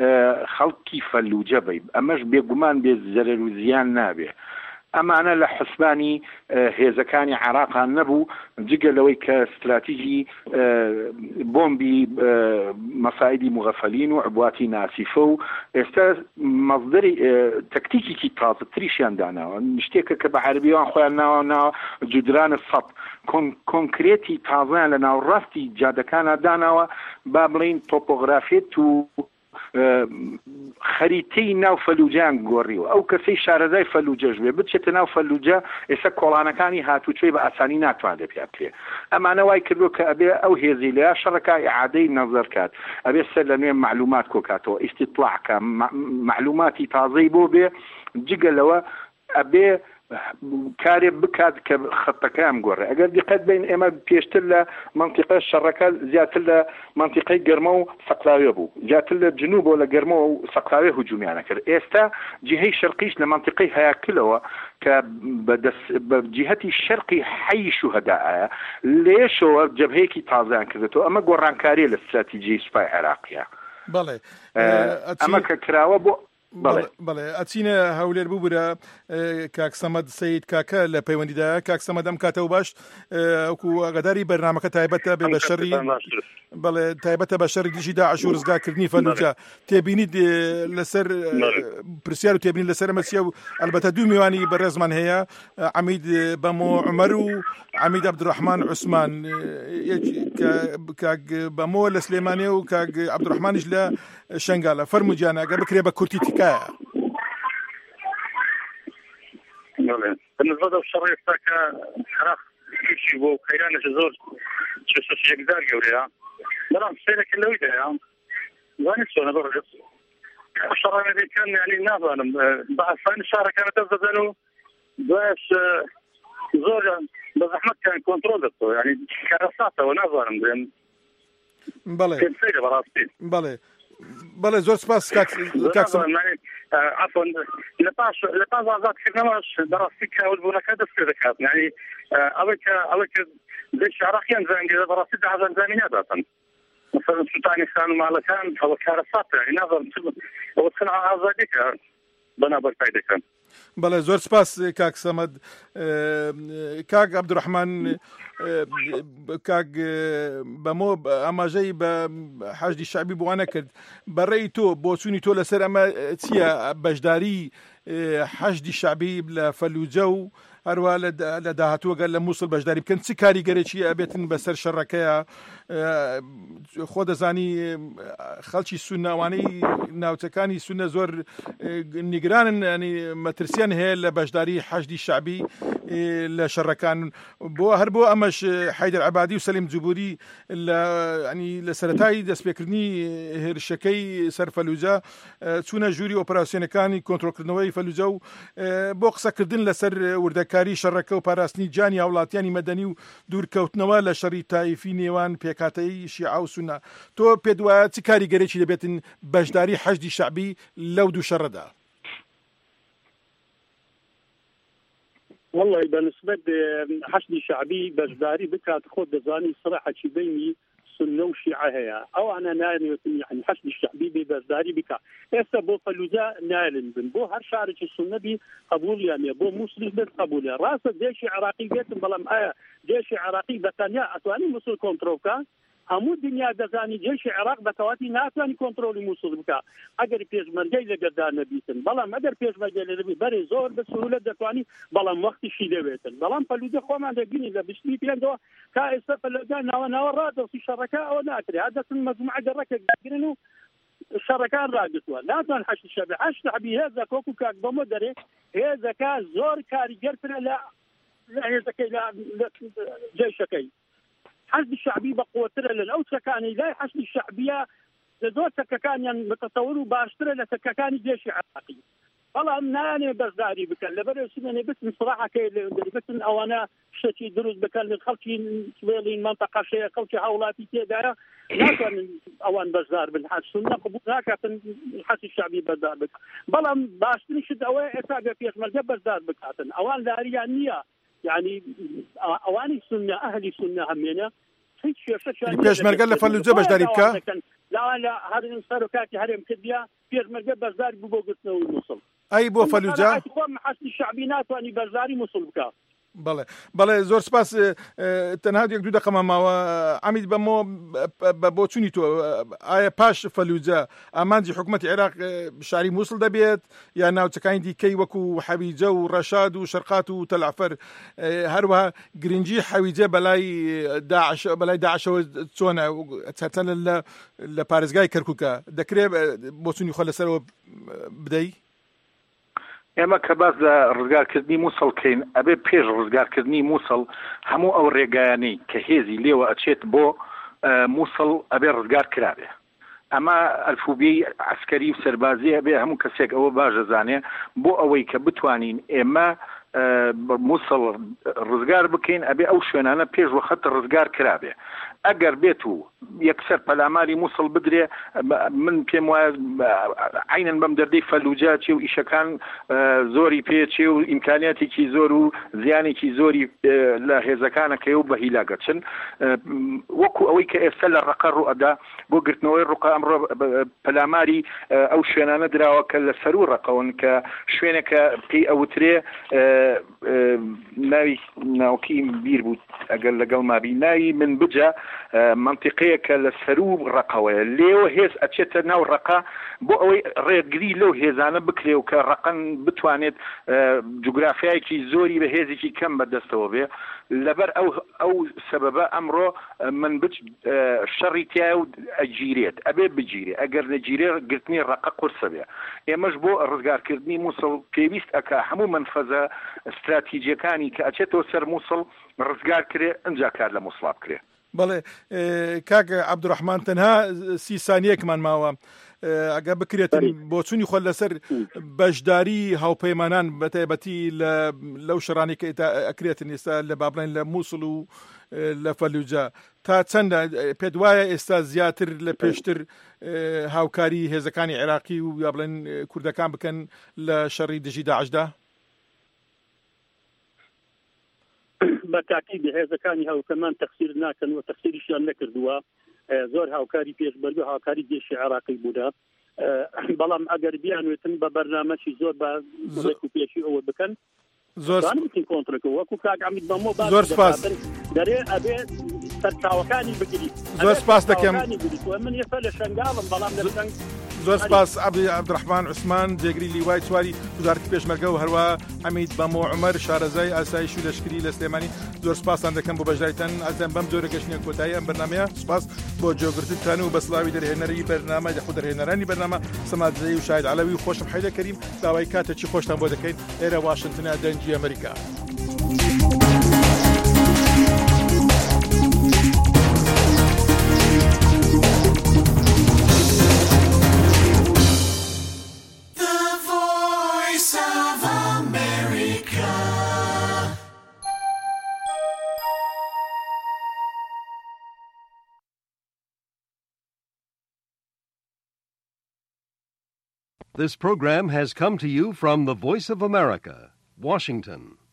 خەڵکی فەلوجە بێ ئەمەش بێگومان بێ زەرەر و زیان نابێ. ئەمانە لە حسبانی هێزەکانی عێراقان نەبوو جگە لەوەی کە استراتیژی بۆمبی مەساعیدی مغەفەلین و عبواتی ناسیفە و ئێستا مەصدەری تەکتیکێکی تازە تریشیان داناوە شتێکە کە بە عەربییان خۆیان ناوە ناوە جودران سەد کۆنکرێتی تازەیان لە ناوڕاستی جادەکانە داناوە با بڵین تۆپۆغرافێت و خەریتەی ناو فەلوجیان گۆڕیوە ئەو کەسەی شارەزای فەلوجەش بێ بچێتە ناو فەلوجە ئێستا کۆڵانەکانی هاتوچۆی بە ئاسانی ناتوانێت پێ بکرێ. ئەمانە وای کردو کە ئەبێ ئەو هێزی لە شەڕەکە ئیعادەی نەزەر کات ئەبێ سەر لە نوێ معلومات کۆکاتەوە ئیستیطلاعکە معلوماتی تازەی بۆ بێ جگە لەوە ئەبێ کارێ بکات کە خەتەکەیان گۆڕێ. ئەگەر دیقەت بین ئێمە پێشتر لە منطقە شەڕەکە زیاتر لە منطقەی گەرمە و سەقلاوێ بوو زیاتر لە جنوب بۆ لە گەرمە و سەقلاوێ هجومیانە کرد. ئێستا جیهەی شەرقیش لە منطقەی هەیاکلەوە کە بە جیهەتی شەرقی حەی شوهەدایە لێشەوە جەبهەیەکی تازیان کردێتەوە. ئەمە گۆڕانکاریە لە استراتیژیای سوپای عێراقیە. بەڵێ ئەمە کە کراوە بۆ بەڵێ ئەچینە هەولێر بوو برە کاک سەمەد سەید کاکە لە پەیوەندیدایە. کاک سەمەد ئەم کاتەوە باش وەکو ئەگەداری بەرنامەکە تایبەتە بێ بە شەڕی بەڵێ تایبەتە بە شەڕی دژی داعش و ڕزگارکردنی فەلوجە تێبینیت لەسەر پرسیار و تێبینی لەسەر مەسیە و ئەلبەتە دوو میوانی بەڕێزمان هەیە عەمید بەمۆ عومەر و عەمید عەبدوڕەحمان عوسمان کاک بەمۆ لە سلێمانێ و کاک عەبدوڕەحمانیش لە شەنگالە. فەرمووجیانە ئەگەر بکرێ بە کورتی تکایە. بالنسبة للشر يفتك حرف يمشي بو كيران جزور شو شو يقدر يوريها نرى سيرة كله ويدها وين سونا برجس الشر الذي كان يعني ناظر بعد فين الشهر كانت تزدنوا باش زور بزحمة كان كنترول يعني كان ساعته وناظر بله كان سيرة براستي بله بله زور سپاس کاک کاک عفوا لپاس لپاس آزاد کردنش دراستی که اول بوده که دست کرده کرد یعنی اولی که اولی که دیش عراقیان زنگی دراستی ده هزار زمینه دادن مثلا سلطانی خان مالکان او کارسات یعنی نظر او صنع آزادی که بنابر پیدا کن. بله زور سپاس کاک سەمەد. کاک عەبدوڕەحمان کاک بەمۆ ئاماژەی بە حەشدی شەعبی بوانە کرد بەڕێی تۆ بۆ چوونی تۆ لەسەر ئەمە چییە بەشداری حەشدی شەعبی لە فەلوجە و هەروە لە داهاتووە گەر لە مووسڵ بەشداری بکەن چ کاریگەرێکی ئەبێتن بەسەر شەڕەکەیە؟ خۆ دەزانی خەڵکی سونناوانەی ناوچەکانی سونە زۆر نیگرانن ینی مەترسیان هەیە لە بەشداری حەشدی شەعبی لە شەڕەکان بۆ هەر بۆ ئەمەش حیدەر عەبادی و سەلیم جوبوری ینی لە سەرەتایی دەستپێکردنی هێرشەکەی سەر فەلوجە چوونە ژووری ئۆپەراسیۆنەکانی کۆنتڕۆلکردنەوەی فەلوجە و بۆ قسەکردن لەسەر وردەکاری شەڕەکە و پاراستنی جانی هاوڵاتیانی مەدەنی و دوورکەوتنەوە لە شەڕی تایفی نێوان پێکاتەی شیعە و سونە تۆ پێت وایە چی کاریگەرێکی دەبێتن بەشداری حەشدی شەعبی لەو دوو شەڕەدا؟ والله بنسبة حشد شعبي بجداري بكات خود دزاني صراحة شي بيني سنة وشيعة هي أو أنا نايل يعني حشد الشعبي بجداري بكا هسه بو فلوجا نايل بن بو هر شارع السنة بي قبول يعني بو مسلم بس قبول راس جيش عراقي بيت بلام آية جيش عراقي بتانيا أتواني مصر كونتروكا همو دنیا دزانی جيش عراق بتواتي ناتواني كنترول موصل بك اگر پیشمرگی لگردان نبیتن بلام اگر پیشمرگی لبی بری زور بسهوله دتواني بلام وقت شي دبیتن بلام فلوجه خو ما دغني لبشتي بلان دو کا استفلوجه نو نو راد في شركاء او ناكري هذا المجموعه درك قاعدينه الشركاء راقتوا لا تنحش الشبع حش تعبي هذا كوكو كاك بمدري هذا كا زور كاريجر لا لا هذا لا جيشكي حشد الشعبي بقوتر للأو سكاني لا حشد الشعبية لدور سكاكان يعني متصوروا باشتر لسكاكان جيش عراقي والله ناني بس داري بكال لبرو سناني بس صراحة كي بس او انا شتي دروز بكال الخلشي سويلين منطقة شيء خلشي هاولاتي تيدارا لا كان اوان بس دار بالحاج سنة قبول هكذا الحشد الشعبي بس دار بك بلا باشتري شد اوي اساقا فيش مرجب بس دار بكاتن اوان داري النية يعني اواني سنة اهلي سنة همينة پێشمەرگە لە فەلوجە بەشداری بکە لا لا هذا انصار كاتي هرم كديا پێشمەرگە بەشداری بوو بۆ گرتنەوەی مووسڵ ئەی بۆ فەلوجە حەشد الشعبی ناتوانانی بەشداری مووسڵ بکە بەڵێ بەڵێ زۆر سپاس تەنها یەک دوو دەقەمە ماوە عەمید بەمۆ بۆ چوونی تۆ ئایا پاش فەلوجە ئامانجی حکوومەتی عێراق شاری مووسڵ دەبێت یا ناوچەکانی دیکەی وەکو حەویجە و ڕەشاد و شەرقات و تەلعفەر هەروەها گرنگی حەویجە بەلای داعش بەلای داعشەوە چۆنە چەند لە پارێزگای کەرکووکە دەکرێت بۆ چوونی خۆ لەسەرەوە بدەی؟ ئێمە کە باس لە ڕزگارکردنی مووسڵکەین ئەبێ پێش ڕزگارکردنی مووسڵ هەموو ئەو ڕێگایانەی کە هێزی لێوە ئەچێت بۆ مووسڵ ئەبێ ڕزگار کرابێ ئەمە ئەلفوبێی عسکەری و سەربازی ئەبێ هەموو کەسێک ئەوە باشە زانێ بۆ ئەوەی کە بتوانین ئێمە مووسڵ ڕزگار بکەین ئەبێ ئەو شوێنانە پێش وەخت ڕزگار کرابێ ئەگەر بێت و یەکسەر پەلاماری مووسڵ بدرێ من پێم وایە عینەن بەم دەردەی فەلوجە چێ و ئیشەکان زۆری پێچێ و ئیمکانیاتێکی زۆر و زیانێکی زۆری لە هێزەکانەکەی و بە هیلاگەچن وەکو ئەوەی کە ئێستا لە ڕقە ڕوئەدا بۆ گرتنەوەی ڕوقە ئەمڕۆ پەلاماری ئەو شوێنانە دراوە کە لە سەر و ڕقەون کە شوێنێکە پێی ئەوترێ ناوی ناوکی بیر بوو ئەگەر لەگەڵ مابی ناوی من بجە منطقەیەکە لە سەر و ڕقەوەیە لێوە هێز ئەچێتە ناو ڕقە بۆ ئەوەی ڕێگری لەو هێزانە بکرێ و کە ڕقەن بتوانێت جوگرافیایەکی زۆری بە هێزێکی کەم بەدەستەوە بێ لەبەر ئەو ئەو سەبەبە ئەمڕۆ من بچ شەڕی تایە و ئەگیرێت ئەبێ بگیرێ ئەگەر نەگیرێ گرتنی ڕقە قورسە بێ ئێمەش بۆ ڕزگارکردنی مووسڵ پێویست ئەکا هەموو منفەزە استراتیجیەکانی کە ئەچێتەوە سەر مووسڵ ڕزگار کرێ ئەنجا کار لە مووسڵا بکرێ. بەڵێ کاک عەبدوڕەحمان تەنها سی سانیەکمان ماوە ئەگە بکرێتن بۆ چوونی خۆ لەسەر بەشداری هاوپەیمانان بەتایبەتی لەو شەڕانی کە ئەکرێتن ئێستا لە بابڵین لە مووسڵ و لە فەلوجە تا چەندە پێت وایە ئێستا زیاتر لە پێشتر هاوکاری هێزەکانی عێراقی و یا بڵێن کوردەکان بکەن لە شەڕی دژی داعشدا؟ بەتاکید هێزەکانی هاوکەمان تەقسیر ناکەن و تەقسیریشیان نەکردووە زۆر هاوکاری پێشبەرگە هاوکاری گێشی عێراقی بوودا بەڵام ئەگەر بیانوێتن بە بەرنامەی زۆر بە و پێشی ئەوە بکەن زۆر کۆنتڕەکە وەکو کاک عەمید بەمۆ زۆر سپاس دەرێ ئەبێ سەرچاوەکانی بگریت زۆر سپاس دەکەم من ێستا لە شەنگاڵم بەڵام لە شەنگ زۆر سپاس عەبدوڕەحمان عوسمان جێگری لیوای چواری وزارەتی پێشمەرگە و هەروە حەمید بەمۆ عومەر شارەزای ئاسایش و لەشکری لە سلێمانی زۆر سپاسان دەکەم بۆ بەشداریتان ئازیان بەم جۆرە گەشتنیە کۆتایی ئەم بەرنامەیە سپاس بۆ جۆگرتنتان و بەسڵاوی دەرهێنەری بەرنامە دەخۆ دەرهێنەرانی بەرنامە سەمادزەی و شاید عەلەوی و خۆشم حەیدەر کەریم داوای کاتێکی خۆشتان بۆ دەکەین ئێرە واشنگتنە دەنگی ئەمریکا. This program has come to you from the Voice of America, Washington.